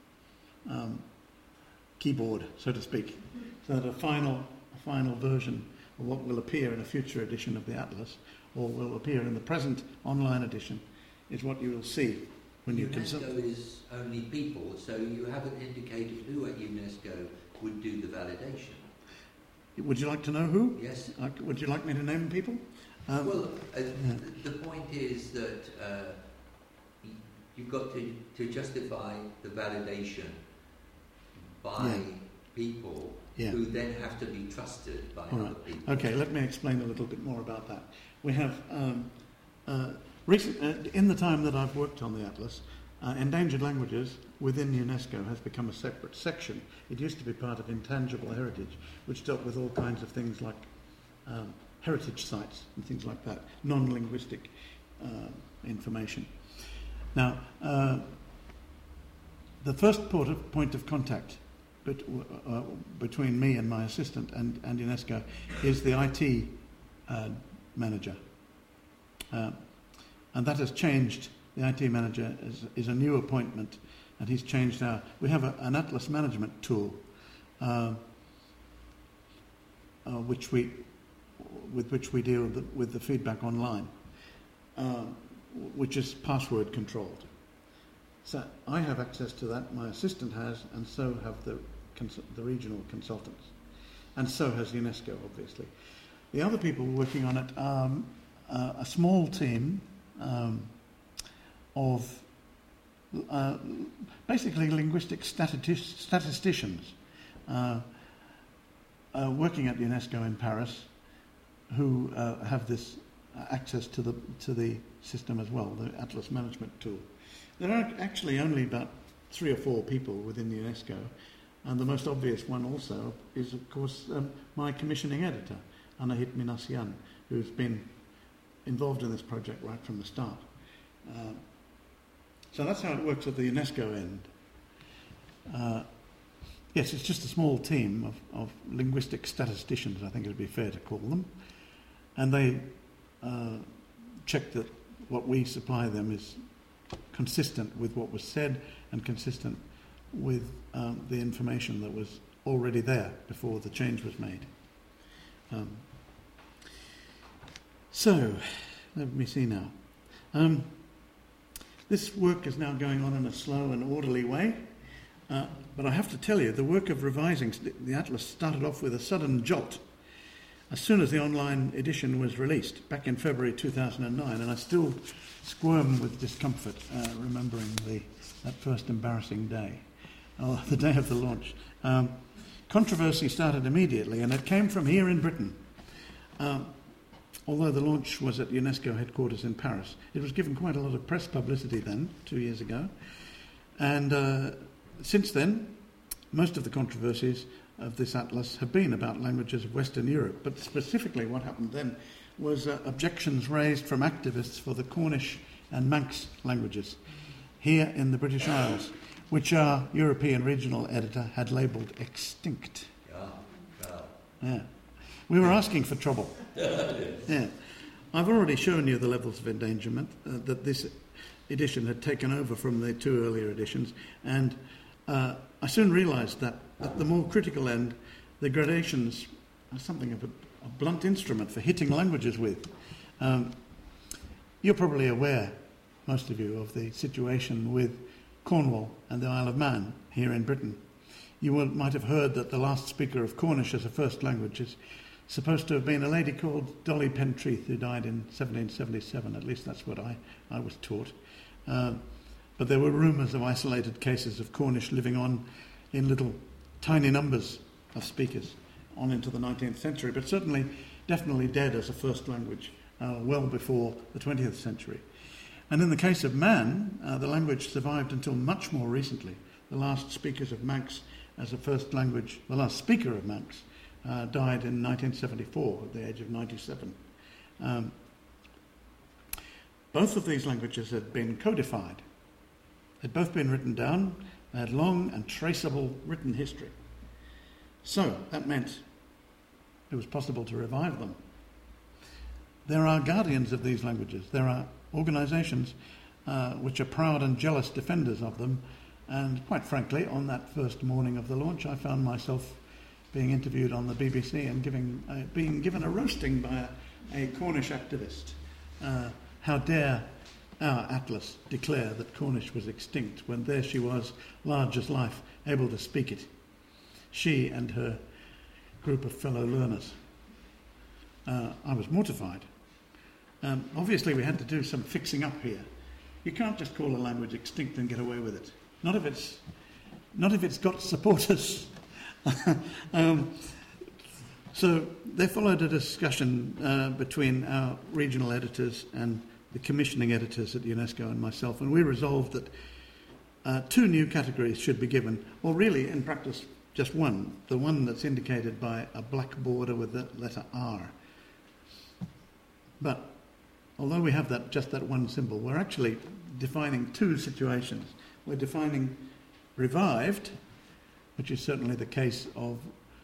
keyboard, so to speak, so that a final version of what will appear in a future edition of the Atlas, or will appear in the present online edition, is what you will see when you consult. UNESCO is only people, so you haven't indicated who at UNESCO would do the validation. Would you like to know who? Yes. Would you like me to name people? The point is that you've got to justify the validation by people who then have to be trusted by other people. Okay, let me explain a little bit more about that. We have, in the time that I've worked on the Atlas, endangered languages within UNESCO has become a separate section. It used to be part of intangible heritage, which dealt with all kinds of things like heritage sites and things like that, non-linguistic information. Now, the first point of contact between me and my assistant and UNESCO is the IT manager. And that has changed. The IT manager is a new appointment, and he's changed we have an Atlas management tool with which we deal with the feedback online, which is password controlled. So I have access to that, my assistant has, and so have the regional consultants. And so has UNESCO, obviously. The other people working on it are a small team of basically linguistic statisticians working at UNESCO in Paris, who have this access to the system as well, the Atlas management tool. There are actually only about 3 or 4 people within UNESCO, and the most obvious one also is, of course, my commissioning editor, Anahit Minasian, who's been involved in this project right from the start. So that's how it works at the UNESCO end. Yes, it's just a small team of linguistic statisticians, I think it would be fair to call them, and they check that what we supply them is consistent with what was said and consistent with the information that was already there before the change was made. So, let me see now. This work is now going on in a slow and orderly way, but I have to tell you, the work of revising the Atlas started off with a sudden jolt as soon as the online edition was released back in February 2009, and I still squirm with discomfort remembering that first embarrassing day, the day of the launch. Controversy started immediately, and it came from here in Britain. although the launch was at UNESCO headquarters in Paris, it was given quite a lot of press publicity then, 2 years ago. And since then, most of the controversies of this atlas have been about languages of Western Europe. But specifically what happened then was objections raised from activists for the Cornish and Manx languages here in the British Isles, which our European regional editor had labelled extinct. Yeah. We were asking for trouble. Yeah. I've already shown you the levels of endangerment that this edition had taken over from the two earlier editions, and I soon realised that at the more critical end, the gradations are something of a blunt instrument for hitting languages with. You're probably aware, most of you, of the situation with Cornwall and the Isle of Man here in Britain. You might have heard that the last speaker of Cornish as a first language is supposed to have been a lady called Dolly Pentreath, who died in 1777. At least that's what I was taught. But there were rumours of isolated cases of Cornish living on in little tiny numbers of speakers on into the 19th century, but certainly definitely dead as a first language well before the 20th century. And in the case of Man, the language survived until much more recently. The last speakers of Manx as a first language, the last speaker of Manx, died in 1974 at the age of 97. Both of these languages had been codified. They'd both been written down. They had long and traceable written history. So that meant it was possible to revive them. There are guardians of these languages. There are organisations which are proud and jealous defenders of them. And quite frankly, on that first morning of the launch, I found myself being interviewed on the BBC and being given a roasting by a Cornish activist. How dare our atlas declare that Cornish was extinct when there she was, large as life, able to speak it. She and her group of fellow learners. I was mortified. Obviously we had to do some fixing up here. You can't just call a language extinct and get away with it. Not if it's got supporters. So there followed a discussion between our regional editors and the commissioning editors at UNESCO and myself, and we resolved that 2 new categories should be given, or really, in practice, just one, the one that's indicated by a black border with the letter R. But although we have just that one symbol, we're actually defining 2 situations. We're defining revived, which is certainly the case of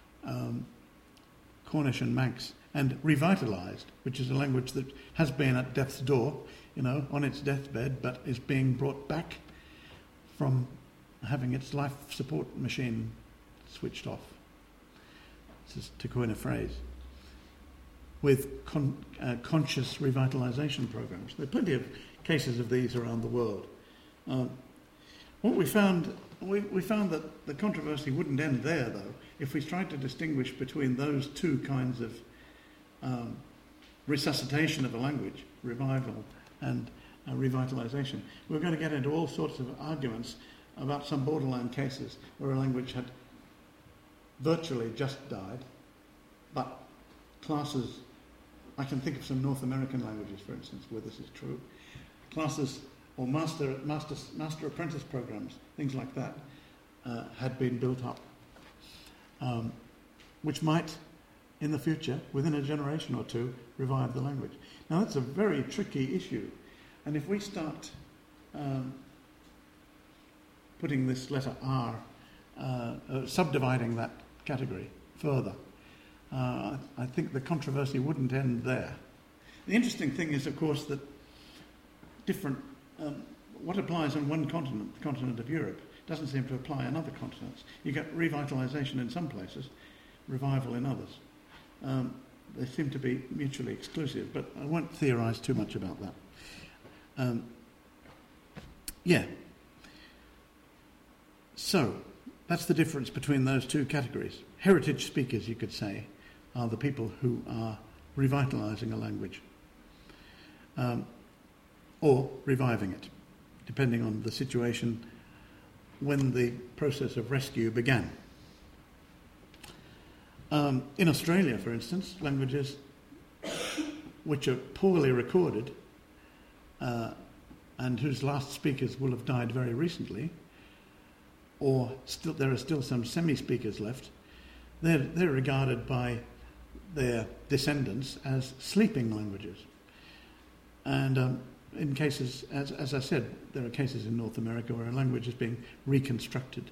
Cornish and Manx, and revitalised, which is a language that has been at death's door, on its deathbed, but is being brought back from having its life support machine switched off, to coin a phrase, with conscious revitalisation programs. There are plenty of cases of these around the world. What we found that the controversy wouldn't end there, though, if we tried to distinguish between those 2 kinds of resuscitation of a language, revival and revitalisation. We're going to get into all sorts of arguments about some borderline cases where a language had virtually just died, but classes, I can think of some North American languages, for instance, where this is true, classes or master apprentice programs, things like that, had been built up, which might, in the future, within a generation or 2, revive the language. Now that's a very tricky issue, and if we start putting this letter R, subdividing that category further, I think the controversy wouldn't end there. The interesting thing is, of course, that what applies on one continent, the continent of Europe, doesn't seem to apply on other continents. You get revitalisation in some places, revival in others. They seem to be mutually exclusive, but I won't theorise too much about that. So, that's the difference between those 2 categories. Heritage speakers, you could say, are the people who are revitalising a language, or reviving it, depending on the situation when the process of rescue began. In Australia, for instance, languages which are poorly recorded and whose last speakers will have died very recently, or there are still some semi-speakers left, they're regarded by their descendants as sleeping languages. And in cases, as I said, there are cases in North America where a language is being reconstructed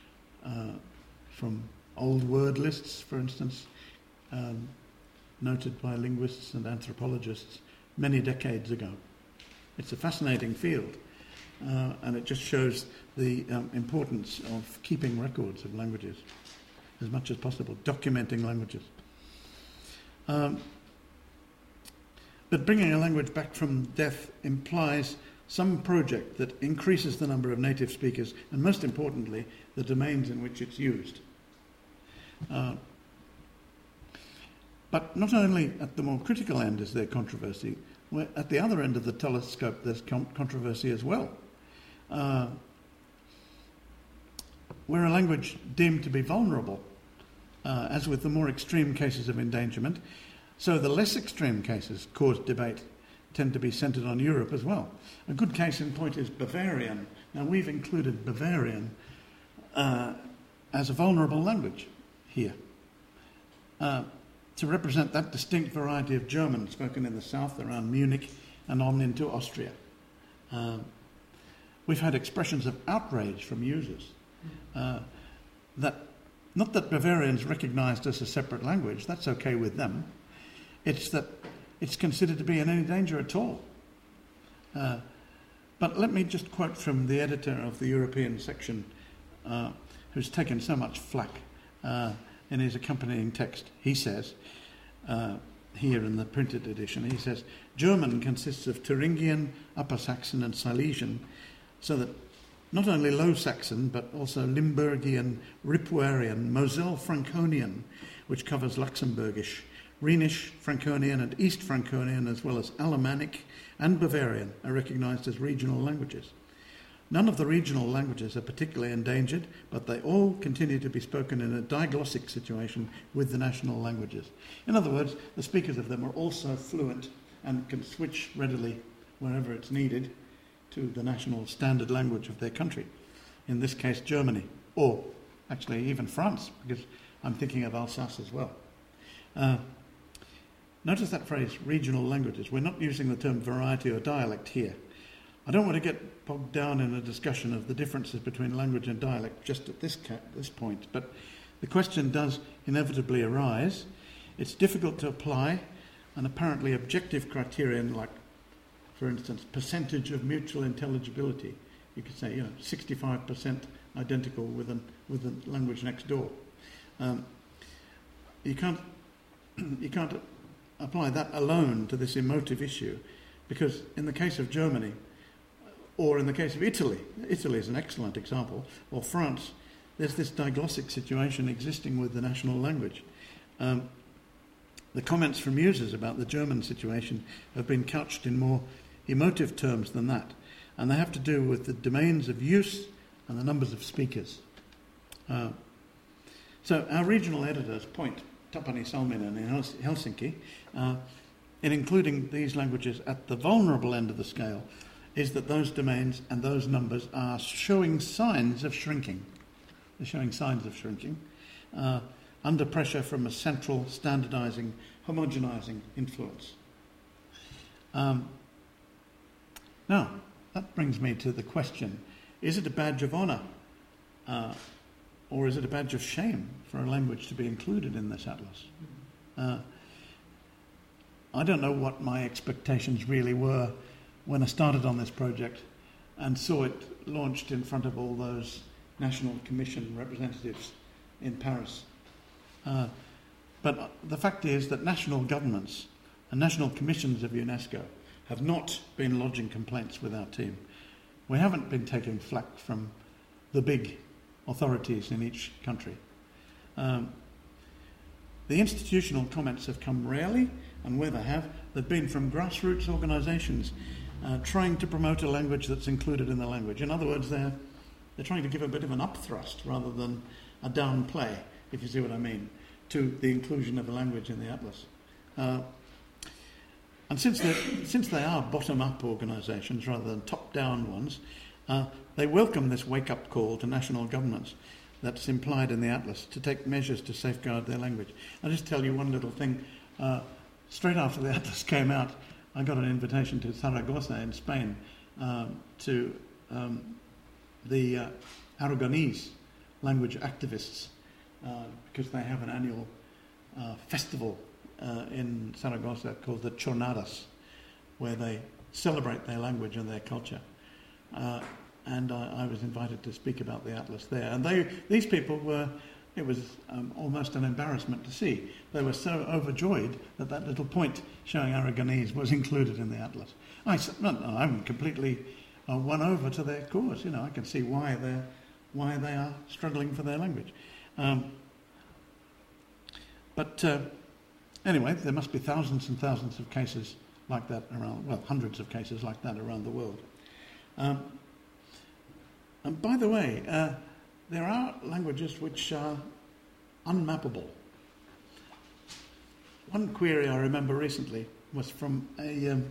from old word lists, for instance, noted by linguists and anthropologists many decades ago. It's a fascinating field, and it just shows the importance of keeping records of languages as much as possible, documenting languages. But bringing a language back from death implies some project that increases the number of native speakers and, most importantly, the domains in which it's used. But not only at the more critical end is there controversy, at the other end of the telescope there's controversy as well. Where a language deemed to be vulnerable, as with the more extreme cases of endangerment, so the less extreme cases cause debate, tend to be centred on Europe as well. A good case in point is Bavarian. Now, we've included Bavarian as a vulnerable language here to represent that distinct variety of German spoken in the south around Munich and on into Austria. We've had expressions of outrage from users that not that Bavarian's recognised as a separate language, that's okay with them, it's that it's considered to be in any danger at all. But let me just quote from the editor of the European section, who's taken so much flack in his accompanying text. He says, here in the printed edition, he says, German consists of Thuringian, Upper Saxon and Silesian, so that not only Low Saxon, but also Limburgian, Ripuarian, Moselle Franconian, which covers Luxembourgish, Rhenish, Franconian and East Franconian, as well as Alemannic and Bavarian, are recognised as regional languages. None of the regional languages are particularly endangered, but they all continue to be spoken in a diglossic situation with the national languages. In other words, the speakers of them are also fluent and can switch readily wherever it's needed to the national standard language of their country, in this case Germany, or actually even France, because I'm thinking of Alsace as well. Notice that phrase, regional languages. We're not using the term variety or dialect here. I don't want to get bogged down in a discussion of the differences between language and dialect just at this point, but the question does inevitably arise. It's difficult to apply an apparently objective criterion like, for instance, percentage of mutual intelligibility. You could say, 65% identical with the language next door. You can't apply that alone to this emotive issue, because in the case of Germany, or in the case of Italy is an excellent example, or France, there's this diglossic situation existing with the national language. The comments from users about the German situation have been couched in more emotive terms than that, and they have to do with the domains of use and the numbers of speakers. So our regional editors point Tapani Salminen in Helsinki, in including these languages at the vulnerable end of the scale, is that those domains and those numbers are showing signs of shrinking. They're showing signs of shrinking under pressure from a central standardising, homogenising influence. Now, that brings me to the question, is it a badge of honour or is it a badge of shame for a language to be included in this atlas? I don't know what my expectations really were when I started on this project and saw it launched in front of all those National Commission representatives in Paris. But the fact is that national governments and national commissions of UNESCO have not been lodging complaints with our team. We haven't been taking flack from the big authorities in each country. The institutional comments have come rarely, and where they have, they've been from grassroots organisations trying to promote a language that's included in the language. In other words, they're trying to give a bit of an upthrust rather than a downplay, if you see what I mean, to the inclusion of a language in the atlas. And since they are bottom-up organisations rather than top-down ones, they welcome this wake-up call to national governments that's implied in the Atlas to take measures to safeguard their language. I'll just tell you one little thing. Straight after the Atlas came out, I got an invitation to Zaragoza in Spain to the Aragonese language activists because they have an annual festival in Zaragoza called the Jornadas, where they celebrate their language and their culture. And I was invited to speak about the Atlas there. And these people were, it was almost an embarrassment to see. They were so overjoyed that that little point showing Aragonese was included in the Atlas. I'm completely won over to their cause. I can see why they are struggling for their language. But anyway, there must be thousands and thousands of cases like that around, well, hundreds of cases like that around the world. And by the way, there are languages which are unmappable. One query I remember recently was from a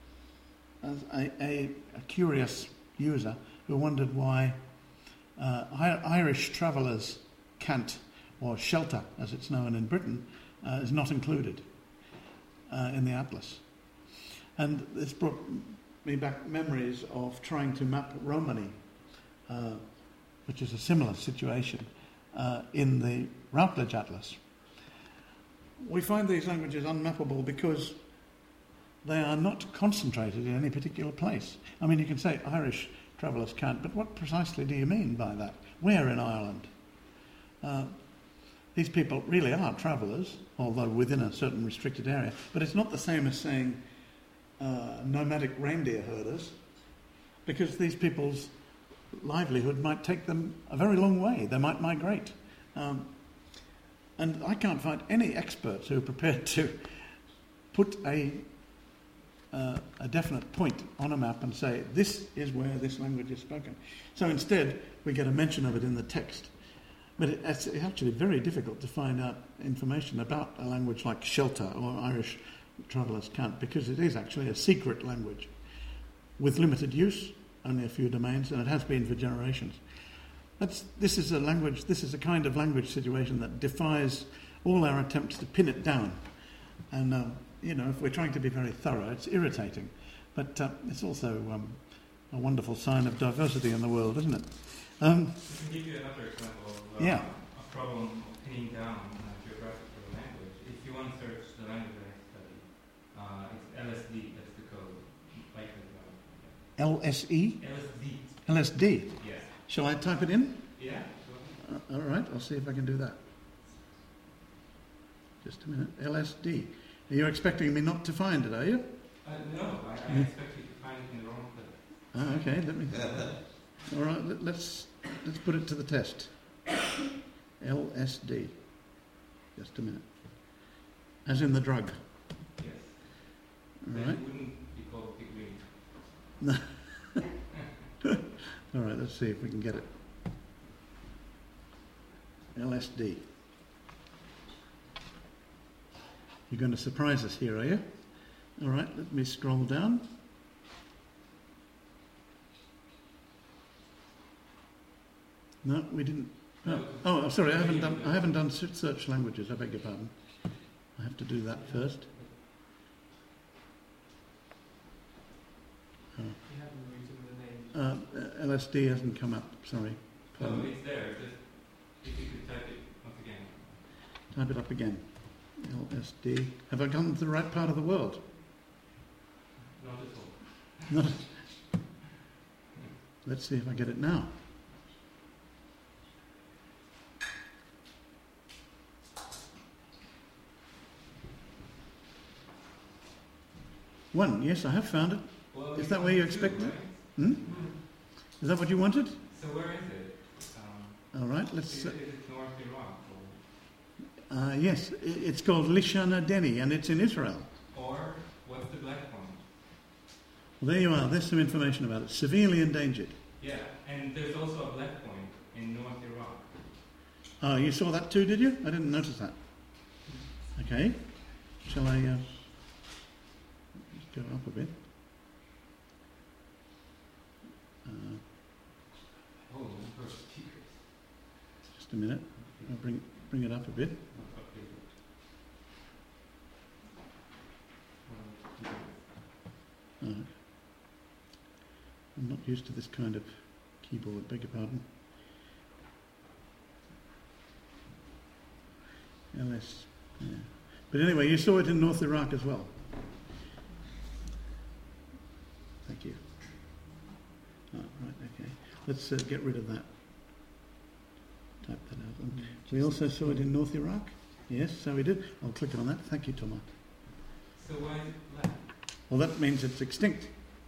curious user who wondered why Irish Travellers' Cant, or Shelter as it's known in Britain, is not included in the Atlas. And this brought me back memories of trying to map Romani, which is a similar situation, in the Routledge Atlas. We find these languages unmappable because they are not concentrated in any particular place. I mean, you can say Irish Travellers' Cant, but what precisely do you mean by that? Where in Ireland? These people really are travellers, although within a certain restricted area, but it's not the same as saying nomadic reindeer herders, because these people's livelihood might take them a very long way. They might migrate. And I can't find any experts who are prepared to put a definite point on a map and say, this is where this language is spoken. So instead, we get a mention of it in the text. But it's actually very difficult to find out information about a language like Shelter or Irish Travellers' Cant, because it is actually a secret language with limited use, only a few domains, and it has been for generations. This is a kind of language situation that defies all our attempts to pin it down. And, if we're trying to be very thorough, it's irritating. But it's also a wonderful sign of diversity in the world, isn't it? I can give you another example of a problem of pinning down geographical language. If you want to search the language I study, it's LSD, that's the code. LSE? LSD. LSD? Yes. Shall I type it in? Yeah. All right, I'll see if I can do that. Just a minute. LSD. Are you expecting me not to find it, are you? No, I expect you to find it in the wrong place. Okay, let me... All right, let's put it to the test. LSD. Just a minute. As in the drug. Yes. All Then right. it wouldn't be called Pigweed. No. All right, let's see if we can get it. LSD. You're going to surprise us here, are you? All right, let me scroll down. No, we didn't. Oh, sorry, I haven't done search languages. I beg your pardon. I have to do that first. You haven't written the name. LSD hasn't come up. Sorry. No, it's there. Just if you could type it once again. Type it up again. LSD. Have I gone to the right part of the world? Not at all. Not. Let's see if I get it now. One, yes, I have found it. Well, Is that where you expected? Right? Is that what you wanted? So where is it? All right, let's... Is it North Iraq? Or yes, it's called Lishana Deni, and it's in Israel. Or what's the black point? Well, there you are. There's some information about it. Severely endangered. Yeah, and there's also a black point in North Iraq. Oh, you saw that too, did you? I didn't notice that. Okay. Shall I... go up a bit. Just a minute. I'll bring it up a bit. I'm not used to this kind of keyboard, beg your pardon. LS, yeah. But anyway, you saw it in North Iraq as well. Thank you. Oh, right, okay. Let's get rid of that. Type that out. And we also saw it in North Iraq. Yes, so we did. I'll click on that. Thank you, Thomas. So why is it black? Well, that means it's extinct.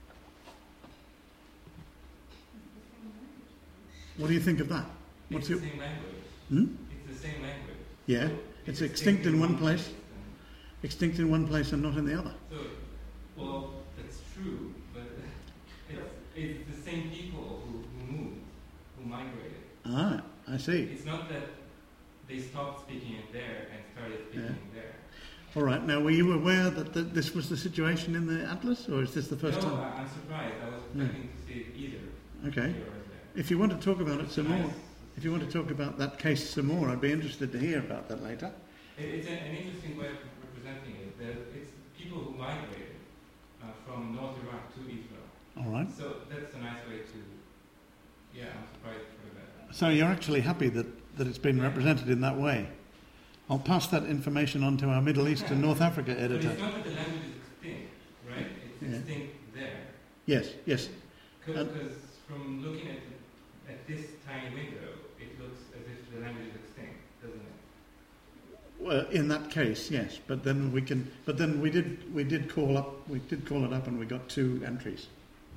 What do you think of that? It's the same language. Hmm? It's the same language. Yeah, So it's extinct in one place. Extinct in one place and not in the other. So, well, that's true, but it's the same people who moved, who migrated. Ah, I see. It's not that they stopped speaking it there and started speaking it there. All right. Now, were you aware that this was the situation in the Atlas, or is this the first No, time? I'm surprised. I was expecting to see it either. Okay. Here or there. If you want to talk about it some Nice. more, if you want to talk about that case some more, I'd be interested to hear about that later. It's an interesting way of representing it. That it's people who migrated from North Iraq to Israel. All right. So that's a nice way to. Yeah, I'm surprised for that. So you're actually happy that it's been represented in that way. I'll pass that information on to our Middle East and North Africa But editor. it's not that the language is extinct, right? It's Yeah. extinct there. Yes, yes. Because from looking at this tiny window, it looks as if the language is extinct, doesn't it? Well, in that case, yes. But then we did call it up, and we got 2 entries.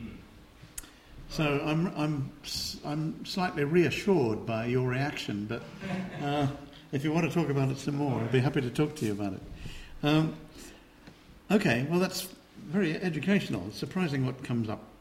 So I'm slightly reassured by your reaction, but if you want to talk about it some more, I'd be happy to talk to you about it. Okay, well that's very educational. It's surprising what comes up.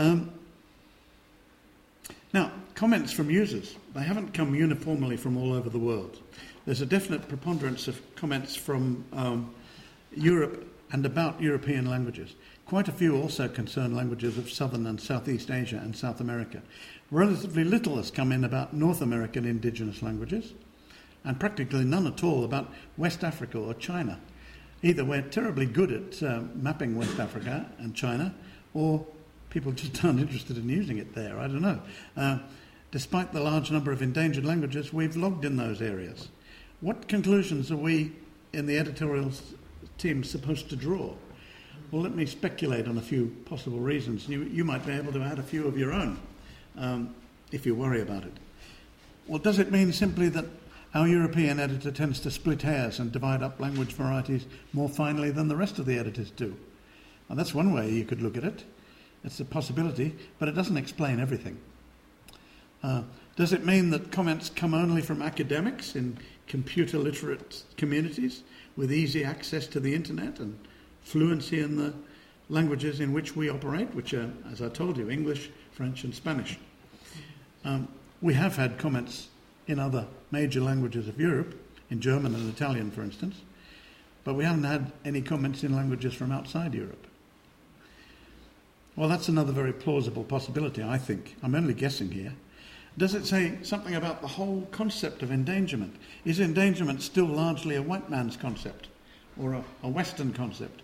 Now, comments from users. They haven't come uniformly from all over the world. There's a definite preponderance of comments from Europe and about European languages. Quite a few also concern languages of Southern and Southeast Asia and South America. Relatively little has come in about North American indigenous languages, and practically none at all about West Africa or China. Either we're terribly good at mapping West Africa and China, or people just aren't interested in using it there. I don't know. Despite the large number of endangered languages, we've logged in those areas. What conclusions are we in the editorial team supposed to draw? Well, let me speculate on a few possible reasons. You might be able to add a few of your own, if you worry about it. Well, does it mean simply that our European editor tends to split hairs and divide up language varieties more finely than the rest of the editors do? Well, that's one way you could look at it. It's a possibility, but it doesn't explain everything. Does it mean that comments come only from academics in computer-literate communities with easy access to the internet and fluency in the languages in which we operate, which are, as I told you, English, French and Spanish? We have had comments in other major languages of Europe, in German and Italian, for instance, but we haven't had any comments in languages from outside Europe. Well, that's another very plausible possibility, I think. I'm only guessing here. Does it say something about the whole concept of endangerment? Is endangerment still largely a white man's concept or a Western concept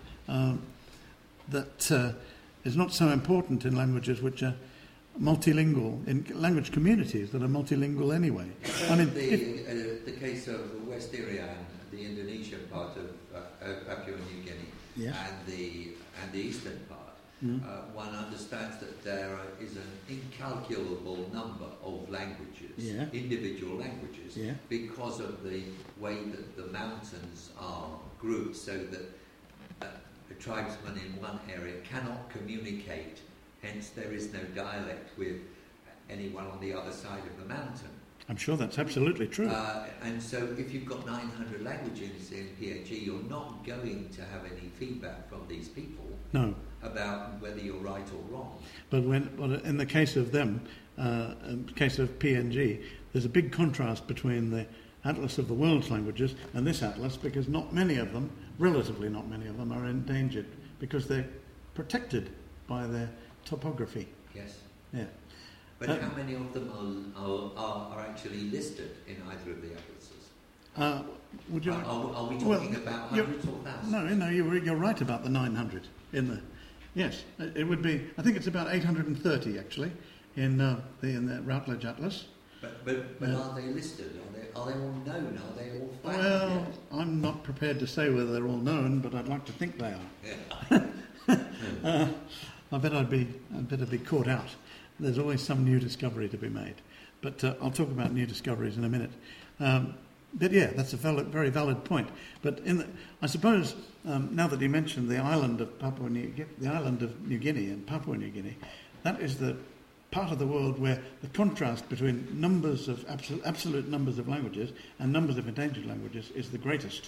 that is not so important in languages which are multilingual, in language communities that are multilingual anyway? I mean, the case of West Irian, the Indonesian part of Papua New Guinea, yeah. and the eastern part, one understands that there is an incalculable number of languages, yeah. individual languages, yeah. because of the way that the mountains are grouped, so that a tribesman in one area cannot communicate, hence there is no dialect with anyone on the other side of the mountain. I'm sure that's absolutely true. And so if you've got 900 languages in PNG, you're not going to have any feedback from these people about whether you're right or wrong. But in the case of them, in the case of PNG, there's a big contrast between the Atlas of the World's Languages and this atlas, because not many of them, relatively not many of them, are endangered because they're protected by their topography. Yes. Yeah. But how many of them are actually listed in either of the atlases? Would you? Are we talking about hundreds or thousands? No, you're right about the 900 in the. Yes, it would be. I think it's about 830 actually in the Routledge Atlas. But are they listed? Are they all known? Are they all found? Well, yet? I'm not prepared to say whether they're all known, but I'd like to think they are. Yeah. I bet I'd better be caught out. There's always some new discovery to be made. But I'll talk about new discoveries in a minute. But yeah, that's a very valid point. But I suppose now that you mentioned the island of New Guinea and Papua New Guinea, that is the part of the world where the contrast between numbers of absolute numbers of languages and numbers of endangered languages is the greatest.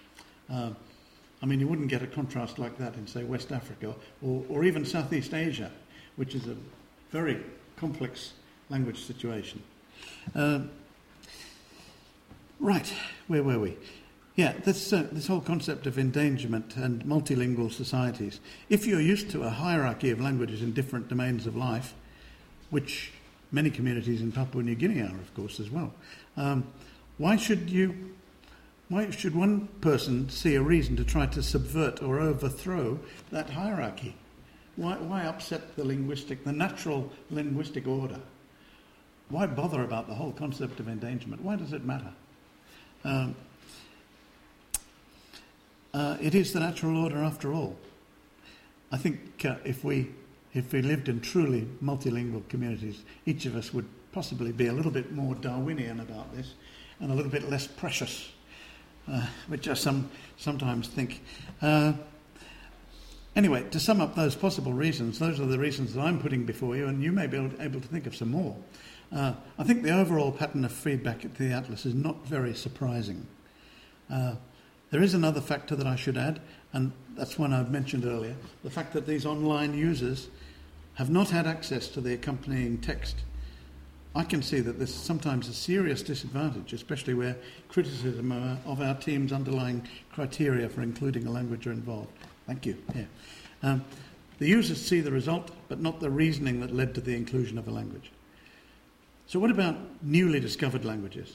I mean, you wouldn't get a contrast like that in, say, West Africa or even Southeast Asia, which is a very complex language situation. Right, where were we? Yeah, this whole concept of endangerment and multilingual societies. If you're used to a hierarchy of languages in different domains of life, which many communities in Papua New Guinea are, of course, as well, why should one person see a reason to try to subvert or overthrow that hierarchy? Why upset the natural linguistic order? Why bother about the whole concept of endangerment? Why does it matter? It is the natural order after all. I think if we lived in truly multilingual communities, each of us would possibly be a little bit more Darwinian about this and a little bit less precious, which I sometimes think. Anyway, to sum up those possible reasons, those are the reasons that I'm putting before you, and you may be able to think of some more. I think the overall pattern of feedback at the Atlas is not very surprising. There is another factor that I should add, and that's one I've mentioned earlier, the fact that these online users have not had access to the accompanying text. I can see that this is sometimes a serious disadvantage, especially where criticism of our team's underlying criteria for including a language are involved. Thank you. Yeah. The users see the result, but not the reasoning that led to the inclusion of a language. So what about newly discovered languages?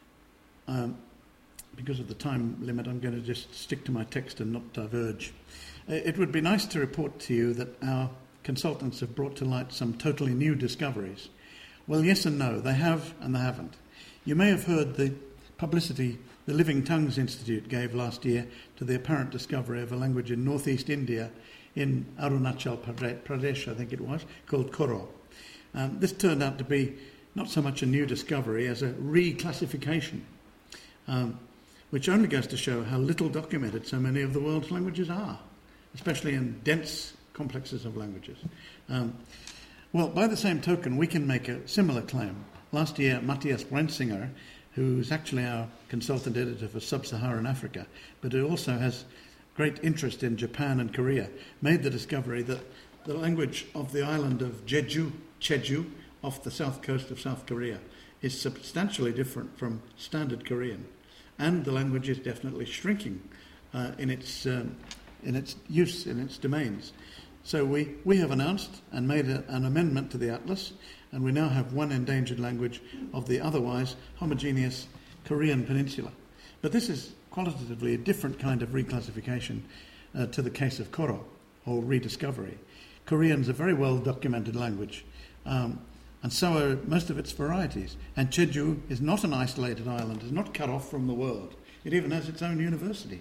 Because of the time limit, I'm going to just stick to my text and not diverge. It would be nice to report to you that our consultants have brought to light some totally new discoveries. Well, yes and no. They have and they haven't. You may have heard the publicity the Living Tongues Institute gave last year to the apparent discovery of a language in northeast India, in Arunachal Pradesh, I think it was, called Koro. This turned out to be not so much a new discovery as a reclassification, which only goes to show how little documented so many of the world's languages are, especially in dense complexes of languages. Well, by the same token, we can make a similar claim. Last year, Matthias Brensinger, who's actually our consultant editor for Sub-Saharan Africa, but who also has great interest in Japan and Korea, made the discovery that the language of the island of Jeju, off the south coast of South Korea, is substantially different from standard Korean, and the language is definitely shrinking in its use, in its domains. So we have announced and made an amendment to the Atlas, and we now have one endangered language of the otherwise homogeneous Korean peninsula. But this is qualitatively a different kind of reclassification to the case of Koro, or rediscovery. Korean's a very well-documented language, and so are most of its varieties. And Jeju is not an isolated island, it's not cut off from the world. It even has its own university.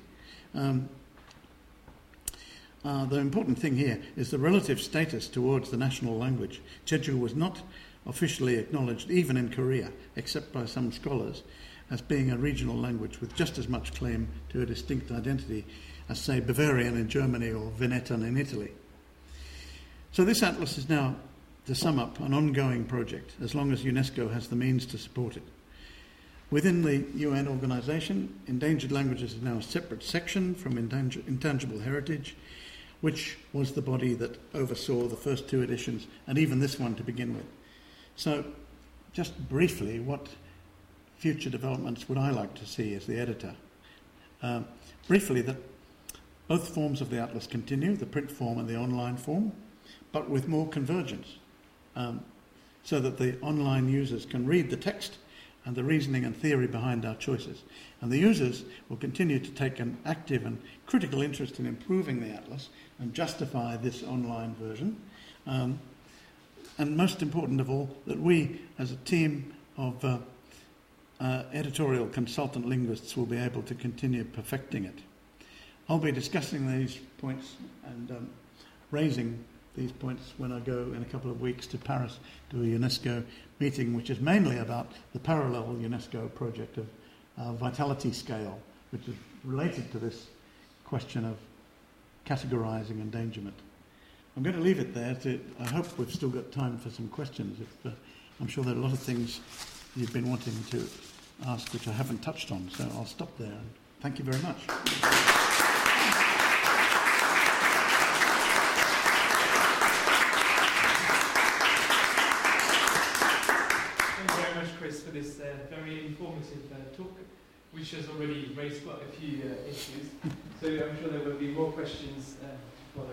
The important thing here is the relative status towards the national language. Jeju was not officially acknowledged, even in Korea, except by some scholars, as being a regional language with just as much claim to a distinct identity as, say, Bavarian in Germany or Venetan in Italy. So this atlas is now, to sum up, an ongoing project, as long as UNESCO has the means to support it. Within the UN organisation, endangered languages is now a separate section from intangible heritage, which was the body that oversaw the first two editions, and even this one to begin with. So, just briefly, what future developments would I like to see as the editor? Briefly, that Both forms of the atlas continue, the print form and the online form, but with more convergence, so that the online users can read the text and the reasoning and theory behind our choices. And the users will continue to take an active and critical interest in improving the atlas and justify this online version. And most important of all, that we, as a team of editorial consultant linguists, will be able to continue perfecting it. I'll be discussing these points and raising these points when I go in a couple of weeks to Paris to a UNESCO meeting, which is mainly about the parallel UNESCO project of Vitality Scale, which is related to this question of categorising endangerment. I'm going to leave it there. I hope we've still got time for some questions. I'm sure there are a lot of things you've been wanting to ask which I haven't touched on, so I'll stop there. Thank you very much. Chris, for this very informative talk, which has already raised quite a few issues. So I'm sure there will be more questions to follow.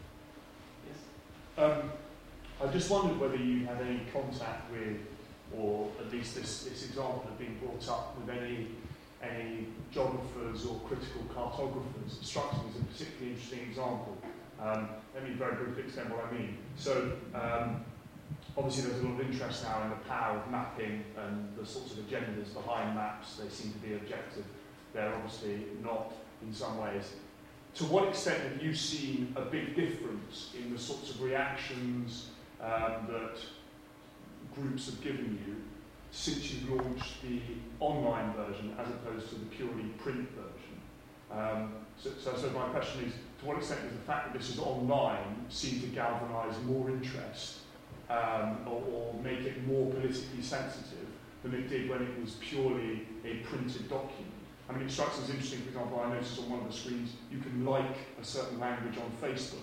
Yes? I just wondered whether you had any contact with, or at least this example had been brought up with any geographers or critical cartographers. It strikes me as a particularly interesting example. Let me very briefly explain what I mean. So, obviously there's a lot of interest now in the power of mapping and the sorts of agendas behind maps. They seem to be objective. They're obviously not in some ways. To what extent have you seen a big difference in the sorts of reactions that groups have given you since you've launched the online version as opposed to the purely print version? So my question is, to what extent does the fact that this is online seem to galvanise more interest or make it more politically sensitive than it did when it was purely a printed document? I mean, it strikes me as interesting, for example, I noticed on one of the screens you can like a certain language on Facebook.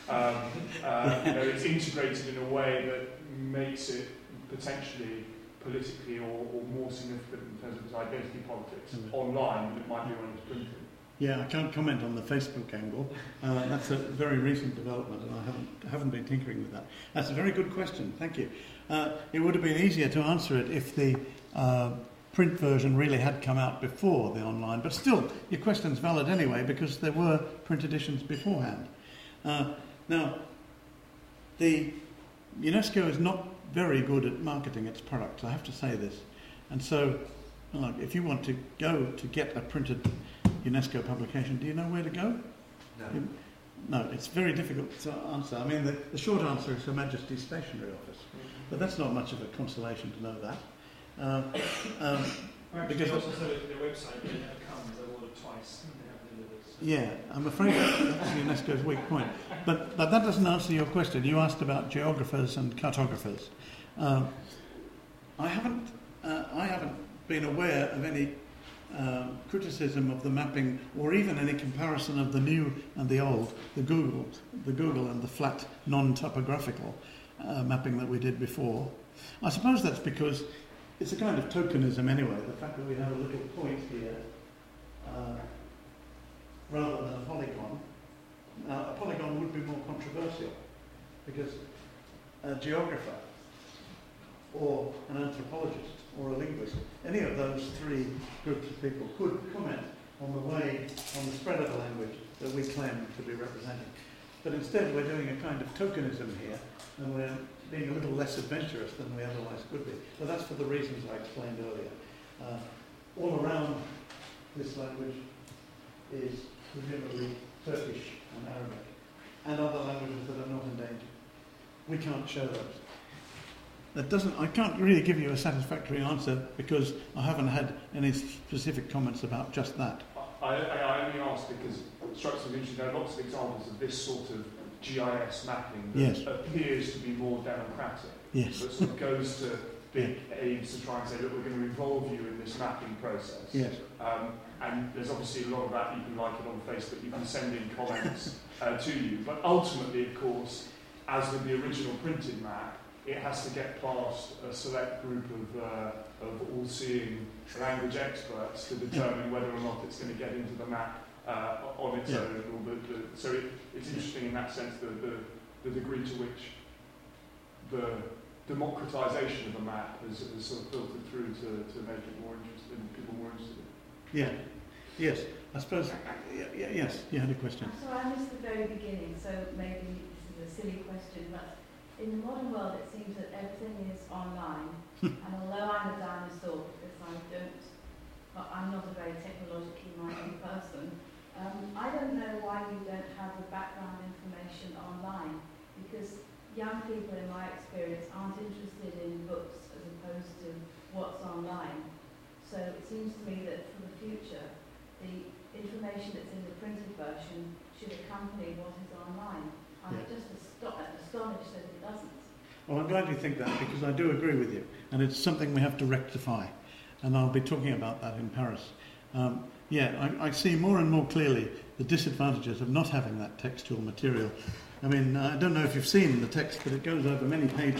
It's integrated in a way that makes it potentially politically or more significant in terms of its identity politics online than it might be when it's printed. Yeah, I can't comment on the Facebook angle. That's a very recent development, and I haven't been tinkering with that. That's a very good question. Thank you. It would have been easier to answer it if the print version really had come out before the online, but still, your question's valid anyway because there were print editions beforehand. Now, the UNESCO is not very good at marketing its products. I have to say this, and so if you want to go to get a printed UNESCO publication, do you know where to go? No. No, it's very difficult to answer. I mean, the short answer is Her Majesty's Stationery Office, but that's not much of a consolation to know that. Because also said at their website they have come, they've ordered twice. Yeah, I'm afraid that's UNESCO's weak point. But that doesn't answer your question. You asked about geographers and cartographers. I haven't been aware of any criticism of the mapping, or even any comparison of the new and the old, the Google and the flat non-topographical mapping that we did before. I suppose that's because it's a kind of tokenism anyway, the fact that we have a little point here rather than a polygon. Now, a polygon would be more controversial because a geographer or an anthropologist or a linguist, any of those three groups of people could comment on the spread of the language that we claim to be representing. But instead we're doing a kind of tokenism here, and we're being a little less adventurous than we otherwise could be. But that's for the reasons I explained earlier. All around this language is presumably Turkish and Arabic, and other languages that are not endangered. We can't show those. I can't really give you a satisfactory answer because I haven't had any specific comments about just that. I only ask because it strikes me interesting. There are lots of examples of this sort of GIS mapping that appears to be more democratic. Yes. That sort of goes to big aims to try and say, look, we're going to involve you in this mapping process. Yes. And there's obviously a lot of that. You can like it on Facebook, you can send in comments to you. But ultimately, of course, as with the original printed map, it has to get past a select group of all-seeing language experts to determine whether or not it's going to get into the map on its own. Or so it's interesting in that sense, the degree to which the democratisation of a map has sort of filtered through to make it more interesting, people more interested in it. Yeah. Yes. I suppose. Yes. You had a question. So I missed the very beginning. So maybe this is a silly question, but in the modern world, it seems that everything is online. And although I'm a dinosaur, because I'm not a very technologically minded person, I don't know why you don't have the background information online, because young people, in my experience, aren't interested in books as opposed to what's online. So it seems to me that for the future, the information that's in the printed version should accompany what is online. I'm just astonished that it doesn't. Well, I'm glad you think that, because I do agree with you, and it's something we have to rectify, and I'll be talking about that in Paris. I see more and more clearly the disadvantages of not having that textual material. I mean, I don't know if you've seen the text, but it goes over many pages.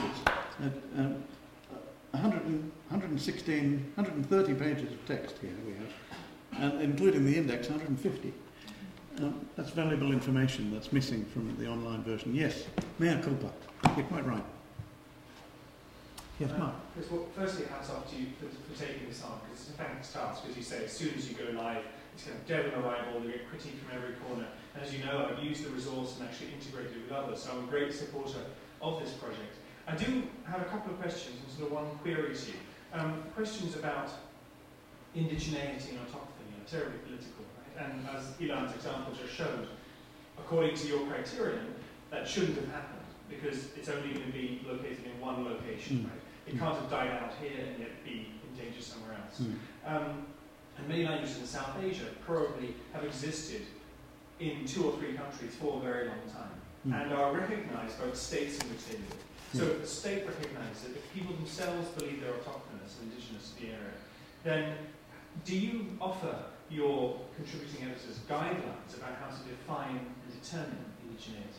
130 pages of text here we have, and including the index, 150. That's valuable information that's missing from the online version. Yes, mea culpa. You're quite right. Yes, Mark. Well, firstly, hats off to you for taking this on, because it's a thankless task. As you say, as soon as you go live, it's kind of dead on arrival, you get critique from every corner. And as you know, I've used the resource and actually integrated it with others, so I'm a great supporter of this project. I do have a couple of questions and sort of one query to you. Questions about indigeneity and autochthony are terribly political, right? And as Ilan's example just showed, according to your criterion, that shouldn't have happened, because it's only going to be located in one location, right? It can't have died out here and yet be in danger somewhere else. And many languages in South Asia probably have existed in 2 or 3 countries for a very long time and are recognised by the states in which they live. So if the state recognises it, if people themselves believe they're autochthonous and indigenous to the area, then do you offer your contributing editors guidelines about how to define and determine indigeneity?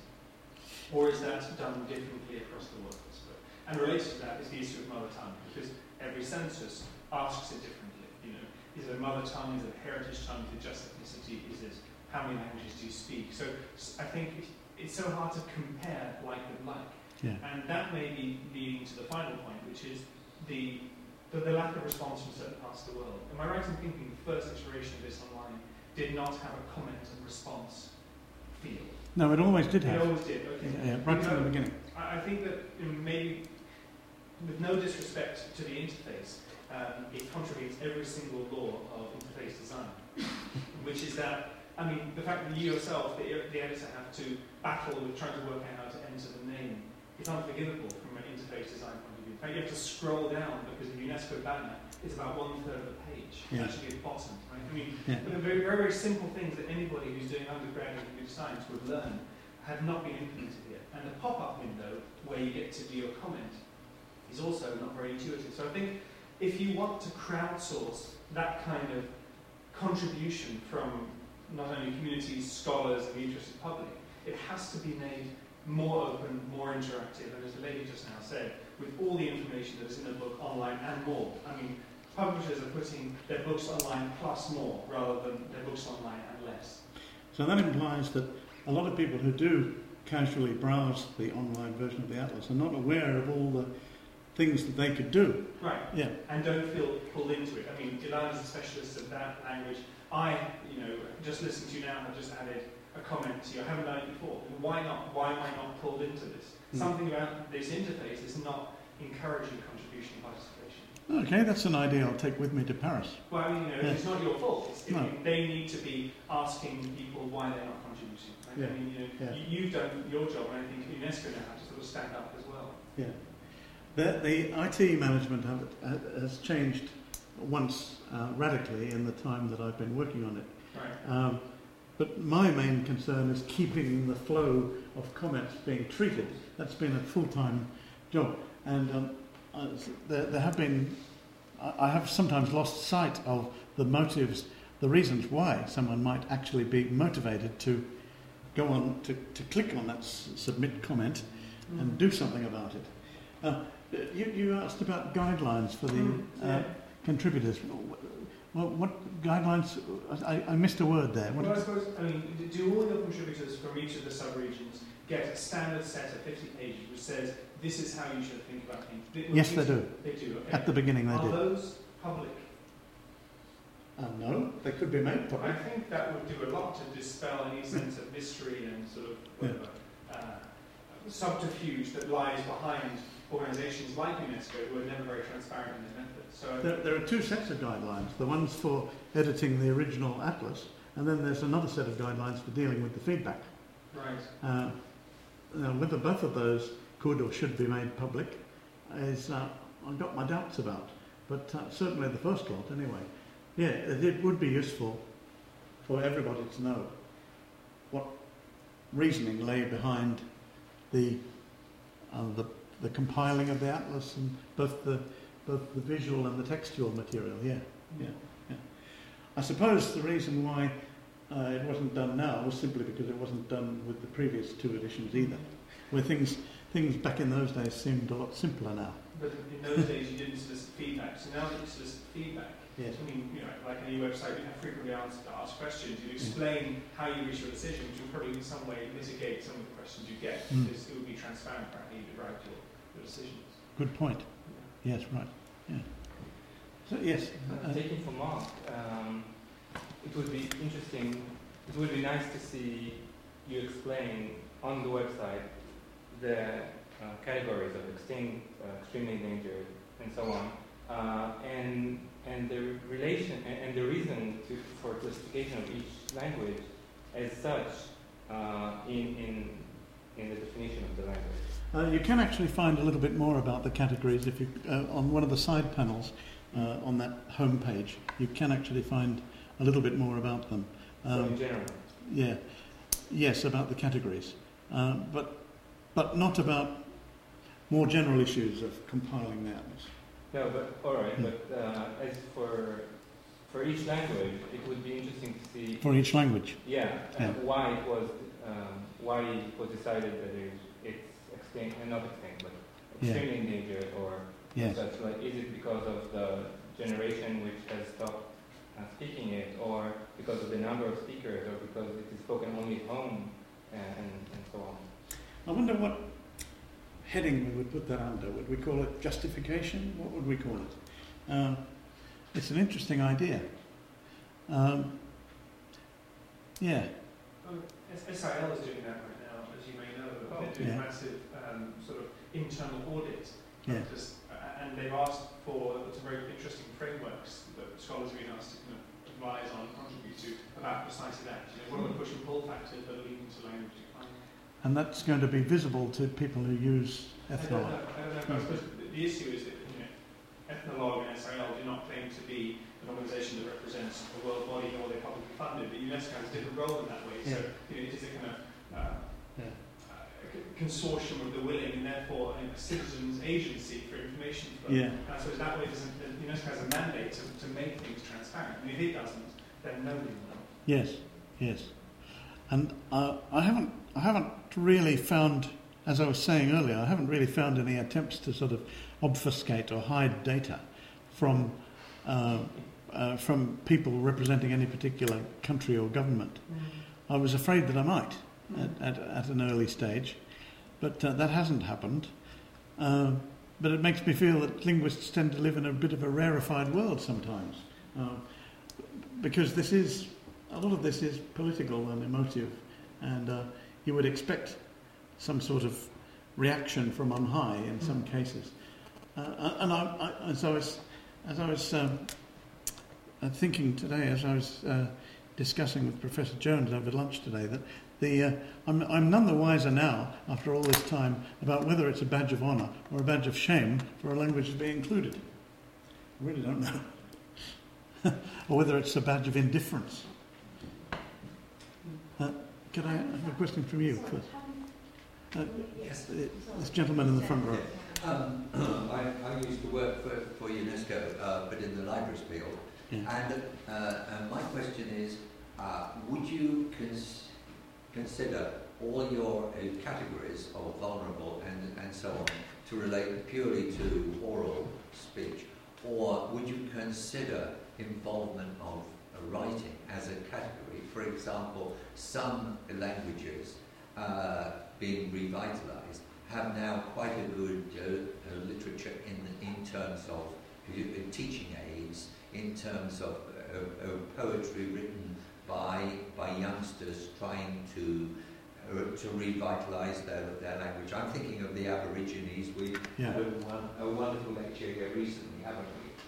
Or is that done differently across the world? And related to that is the issue of mother tongue, because every census asks it differently. You know, is it a mother tongue? Is it a heritage tongue? Is it just ethnicity? Is it how many languages do you speak? So I think it's so hard to compare like with like. Yeah. And that may be leading to the final point, which is the lack of response from certain parts of the world. Am I right in thinking the first iteration of this online did not have a comment and response field? No, it always did have. It always did, okay. Yeah, right from the beginning. I think that maybe, with no disrespect to the interface, it contravenes every single law of interface design, which is that, I mean, the fact that you yourself, the editor, have to battle with trying to work out how to enter the name is unforgivable from an interface design point of view. In fact, you have to scroll down because the UNESCO banner is about 1/3 of the page. It actually is bottom, right? I mean, the very, very, very simple things that anybody who's doing undergrad in computer science would learn have not been implemented yet. And the pop-up window where you get to do your comment is also not very intuitive. So I think if you want to crowdsource that kind of contribution from not only communities, scholars, and the interested public, it has to be made more open, more interactive, and as the lady just now said, with all the information that is in the book online and more. I mean, publishers are putting their books online plus more, rather than their books online and less. So that implies that a lot of people who do casually browse the online version of the Atlas are not aware of all the things that they could do. Right. Yeah. And don't feel pulled into it. I mean, Ilan is a specialist of that language. I, just listening to you now, have just added a comment to you. I haven't done it before. Why not? Why am I not pulled into this? Something about this interface is not encouraging contribution and participation. Okay, that's an idea I'll take with me to Paris. Well, I mean, it's not your fault. They need to be asking people why they're not contributing. Right? Yeah. I mean, you've done your job, and I think UNESCO now has to sort of stand up as well. Yeah. The IT management has changed once radically in the time that I've been working on it. Right. But my main concern is keeping the flow of comments being treated. That's been a full-time job. And there have been... I have sometimes lost sight of the motives, the reasons why someone might actually be motivated to go on, to click on that submit comment and do something about it. You asked about guidelines for the contributors. Well, what guidelines? I missed a word there. Well, I suppose, do all your contributors from each of the sub-regions get a standard set of 50 pages which says, this is how you should think about things? Yes, they do. They do, okay. At the beginning they do. Are did. those public? No, they could be made public. I think that would do a lot to dispel any sense of mystery and sort of whatever, subterfuge that lies behind organisations like UNESCO who are never very transparent in their methods. So There are two sets of guidelines. The ones for editing the original atlas, and then there's another set of guidelines for dealing with the feedback. Right. Whether both of those could or should be made public is I've got my doubts about. But certainly the first lot, anyway. Yeah, it would be useful for everybody to know what reasoning lay behind the compiling of the atlas, and both the visual and the textual material. Yeah. I suppose the reason why it wasn't done now was simply because it wasn't done with the previous two editions either, where things back in those days seemed a lot simpler now. But in those days you didn't solicit feedback, so now that you solicit feedback, yes. I mean, like any website, you have frequently asked questions, you explain how you reach your decision, which will probably in some way mitigate some of the questions you get, because it would be transparent about how you derive your decisions. Good point. Yeah. Yes, right. Yeah. So yes. Taking from Mark, it would be interesting. It would be nice to see you explain on the website the categories of extinct, extremely endangered, and so on, and the relation and the reason for classification of each language as such in the definition of the language. You can actually find a little bit more about the categories if you on one of the side panels on that home page. You can actually find a little bit more about them. So in general. Yeah. Yes, about the categories, but not about more general issues of compiling the atlas. No, but all right. But as for each language, it would be interesting to see. For each language. Why it was decided that it's extinct and not extinct, but extremely endangered, or such. Like, is it because of the generation which has stopped speaking it, or because of the number of speakers, or because it is spoken only at home, and so on? I wonder what heading we would put that under. Would we call it justification? What would we call it? It's an interesting idea. SIL is doing that right now, as you may know. They're doing a massive sort of internal audit. And they've asked for some very interesting frameworks that scholars have been asked to kind of advise on, contribute to, about precisely that. What are the push and pull factors that are leading to language decline? And that's going to be visible to people who use Ethnologue. I don't know. I suppose the issue is that Ethnologue and SIL do not claim to be an organisation that represents a world body or they're publicly funded, but UNESCO has a different role in that way. So it is a kind of consortium of the willing, and therefore a citizens' agency for information flow. And I suppose that way UNESCO has a mandate to make things transparent. And if it doesn't, then nobody will. Yes. And I haven't really found, as I was saying earlier, I haven't really found any attempts to sort of obfuscate or hide data from people representing any particular country or government. I was afraid that I might at an early stage, but that hasn't happened. But it makes me feel that linguists tend to live in a bit of a rarefied world sometimes, because a lot of this is political and emotive, and you would expect some sort of reaction from on high in some cases. As I was thinking today, as I was discussing with Professor Jones over lunch today, that I'm none the wiser now, after all this time, about whether it's a badge of honour or a badge of shame for a language to be included. I really don't know. Or whether it's a badge of indifference. Could I have a question from you first? Yes. This gentleman in the front row. I used to work for UNESCO, but in the libraries field. And my question is, would you consider all your categories of vulnerable and so on to relate purely to oral speech, or would you consider involvement of writing as a category? For example, some languages being revitalized have now quite a good literature in terms of teaching aids, in terms of poetry written by youngsters trying to revitalize their language. I'm thinking of the Aborigines. We had a wonderful lecture here recently, haven't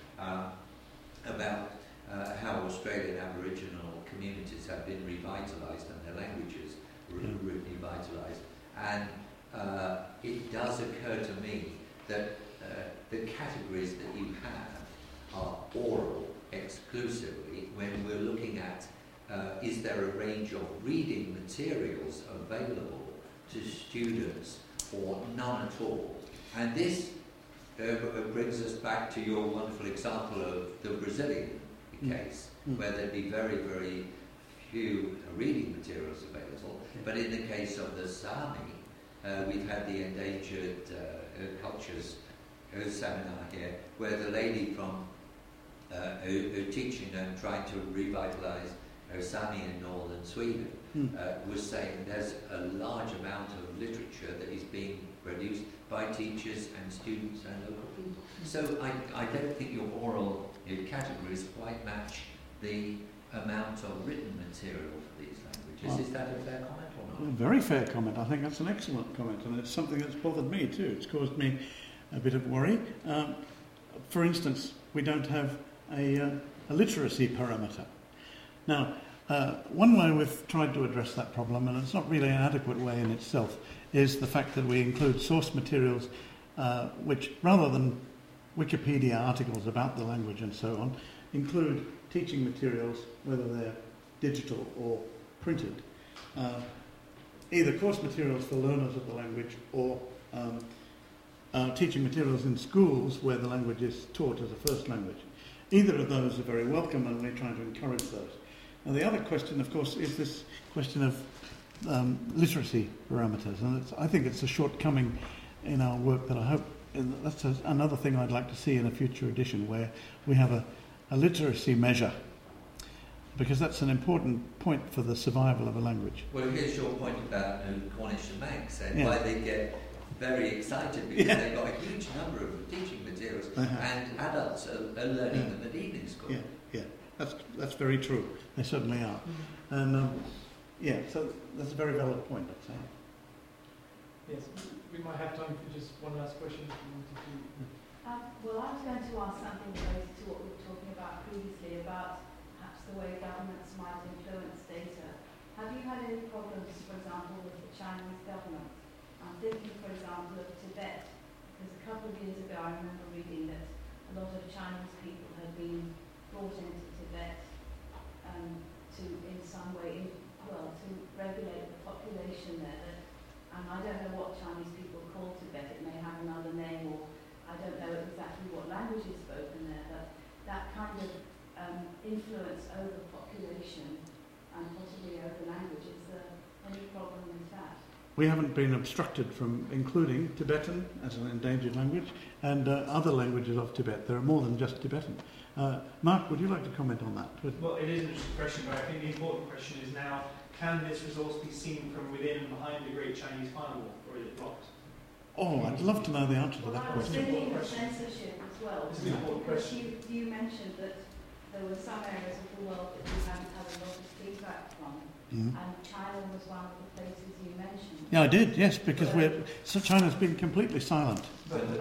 we, about how Australian Aboriginal communities have been revitalised and their languages revitalised. And it does occur to me that the categories that you have are oral exclusively when we're looking at is there a range of reading materials available to students or none at all? And this brings us back to your wonderful example of the Brazilian case, where there'd be very, very few reading materials available. But in the case of the Sami, we've had the Endangered Cultures seminar here, where the lady from teaching and trying to revitalise Sami in northern Sweden was saying there's a large amount of literature that is being produced by teachers and students and local people. So I don't think your oral categories quite match the amount of written material for these languages. Well, is that a fair comment or not? Very fair comment. I think that's an excellent comment, and it's something that's bothered me too. It's caused me a bit of worry. For instance, we don't have a literacy parameter. Now, one way we've tried to address that problem, and it's not really an adequate way in itself, is the fact that we include source materials which, rather than Wikipedia articles about the language and so on, include teaching materials, whether they're digital or printed, either course materials for learners of the language or teaching materials in schools where the language is taught as a first language. Either of those are very welcome, and we're trying to encourage those. Now, the other question, of course, is this question of literacy parameters, and I think it's a shortcoming in our work that I hope, that's another thing I'd like to see in a future edition, where we have a literacy measure, because that's an important point for the survival of a language. Well, here's your point about Cornish and Manx, and why they get very excited, because they've got a huge number of teaching materials, and adults are learning them at evening school. That's very true. They certainly are. And so that's a very valid point, I'd say. Yes, we might have time for just one last question if you wanted to. Well, I was going to ask something related to what we were talking about previously, about perhaps the way governments might influence data. Have you had any problems, for example, with the Chinese government? I'm thinking, for example, of Tibet, because a couple of years ago I remember reading that a lot of Chinese people had been brought into Tibet to, in some way, to regulate the population there. And I don't know what Chinese people call Tibet. It may have another name, or I don't know exactly what language is spoken there. But that kind of influence over population and possibly over language, is there any problem with that? We haven't been obstructed from including Tibetan as an endangered language and other languages of Tibet. There are more than just Tibetan. Mark, would you like to comment on that? Well, it is an interesting question, but I think the important question is now, can this resource be seen from within and behind the Great Chinese Firewall, or is it blocked? Oh, I'd love to know the answer to that question. I was thinking of censorship as well, This is an important because question. you mentioned that there were some areas of the world that you hadn't had a lot of feedback from, and China was one of the places you mentioned. Yeah, I did, yes, because China's been completely silent. And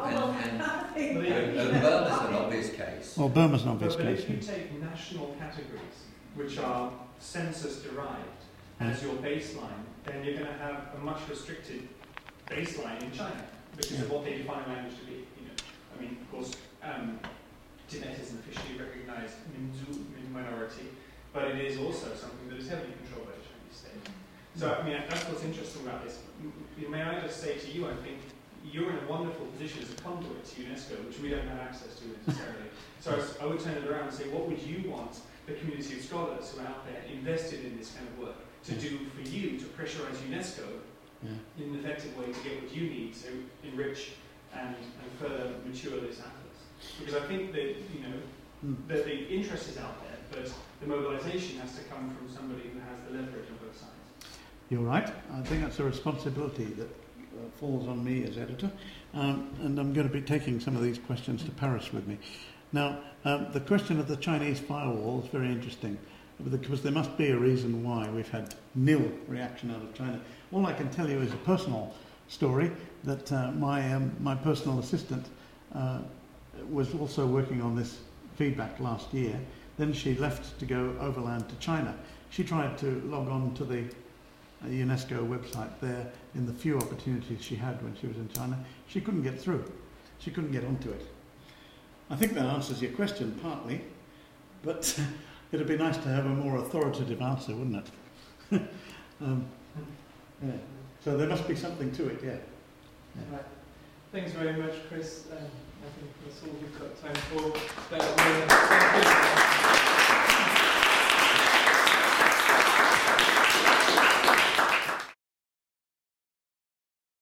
Burma's an obvious case. Well, Burma's an obvious but case. if you take national categories, which are census-derived, as your baseline, then you're going to have a much restricted baseline in China because of what they define language to be. I mean, of course, Tibet is an officially recognised Minzu minority, but it is also something that is heavily controlled by the Chinese state. So, I mean, that's what's interesting about this. May I just say to you, I think you're in a wonderful position as a conduit to UNESCO, which we don't have access to necessarily. So I would turn it around and say, what would you want the community of scholars who are out there invested in this kind of work to do for you to pressurise UNESCO in an effective way to get what you need to enrich and further mature this atlas? Because I think that, you know, that the interest is out there, but the mobilisation has to come from somebody who has the leverage on both sides. You're right. I think that's a responsibility that falls on me as editor, and I'm going to be taking some of these questions to Paris with me. Now, the question of the Chinese firewall is very interesting, because there must be a reason why we've had nil reaction out of China. All I can tell you is a personal story that my personal assistant was also working on this feedback last year. Then she left to go overland to China. She tried to log on to the UNESCO website there in the few opportunities she had when she was in China. She couldn't get through. She couldn't get onto it. I think that answers your question partly, but it'd be nice to have a more authoritative answer, wouldn't it? Yeah. So there must be something to it, yeah. Right. Thanks very much, Chris. I think that's all we've got time for. Thank you.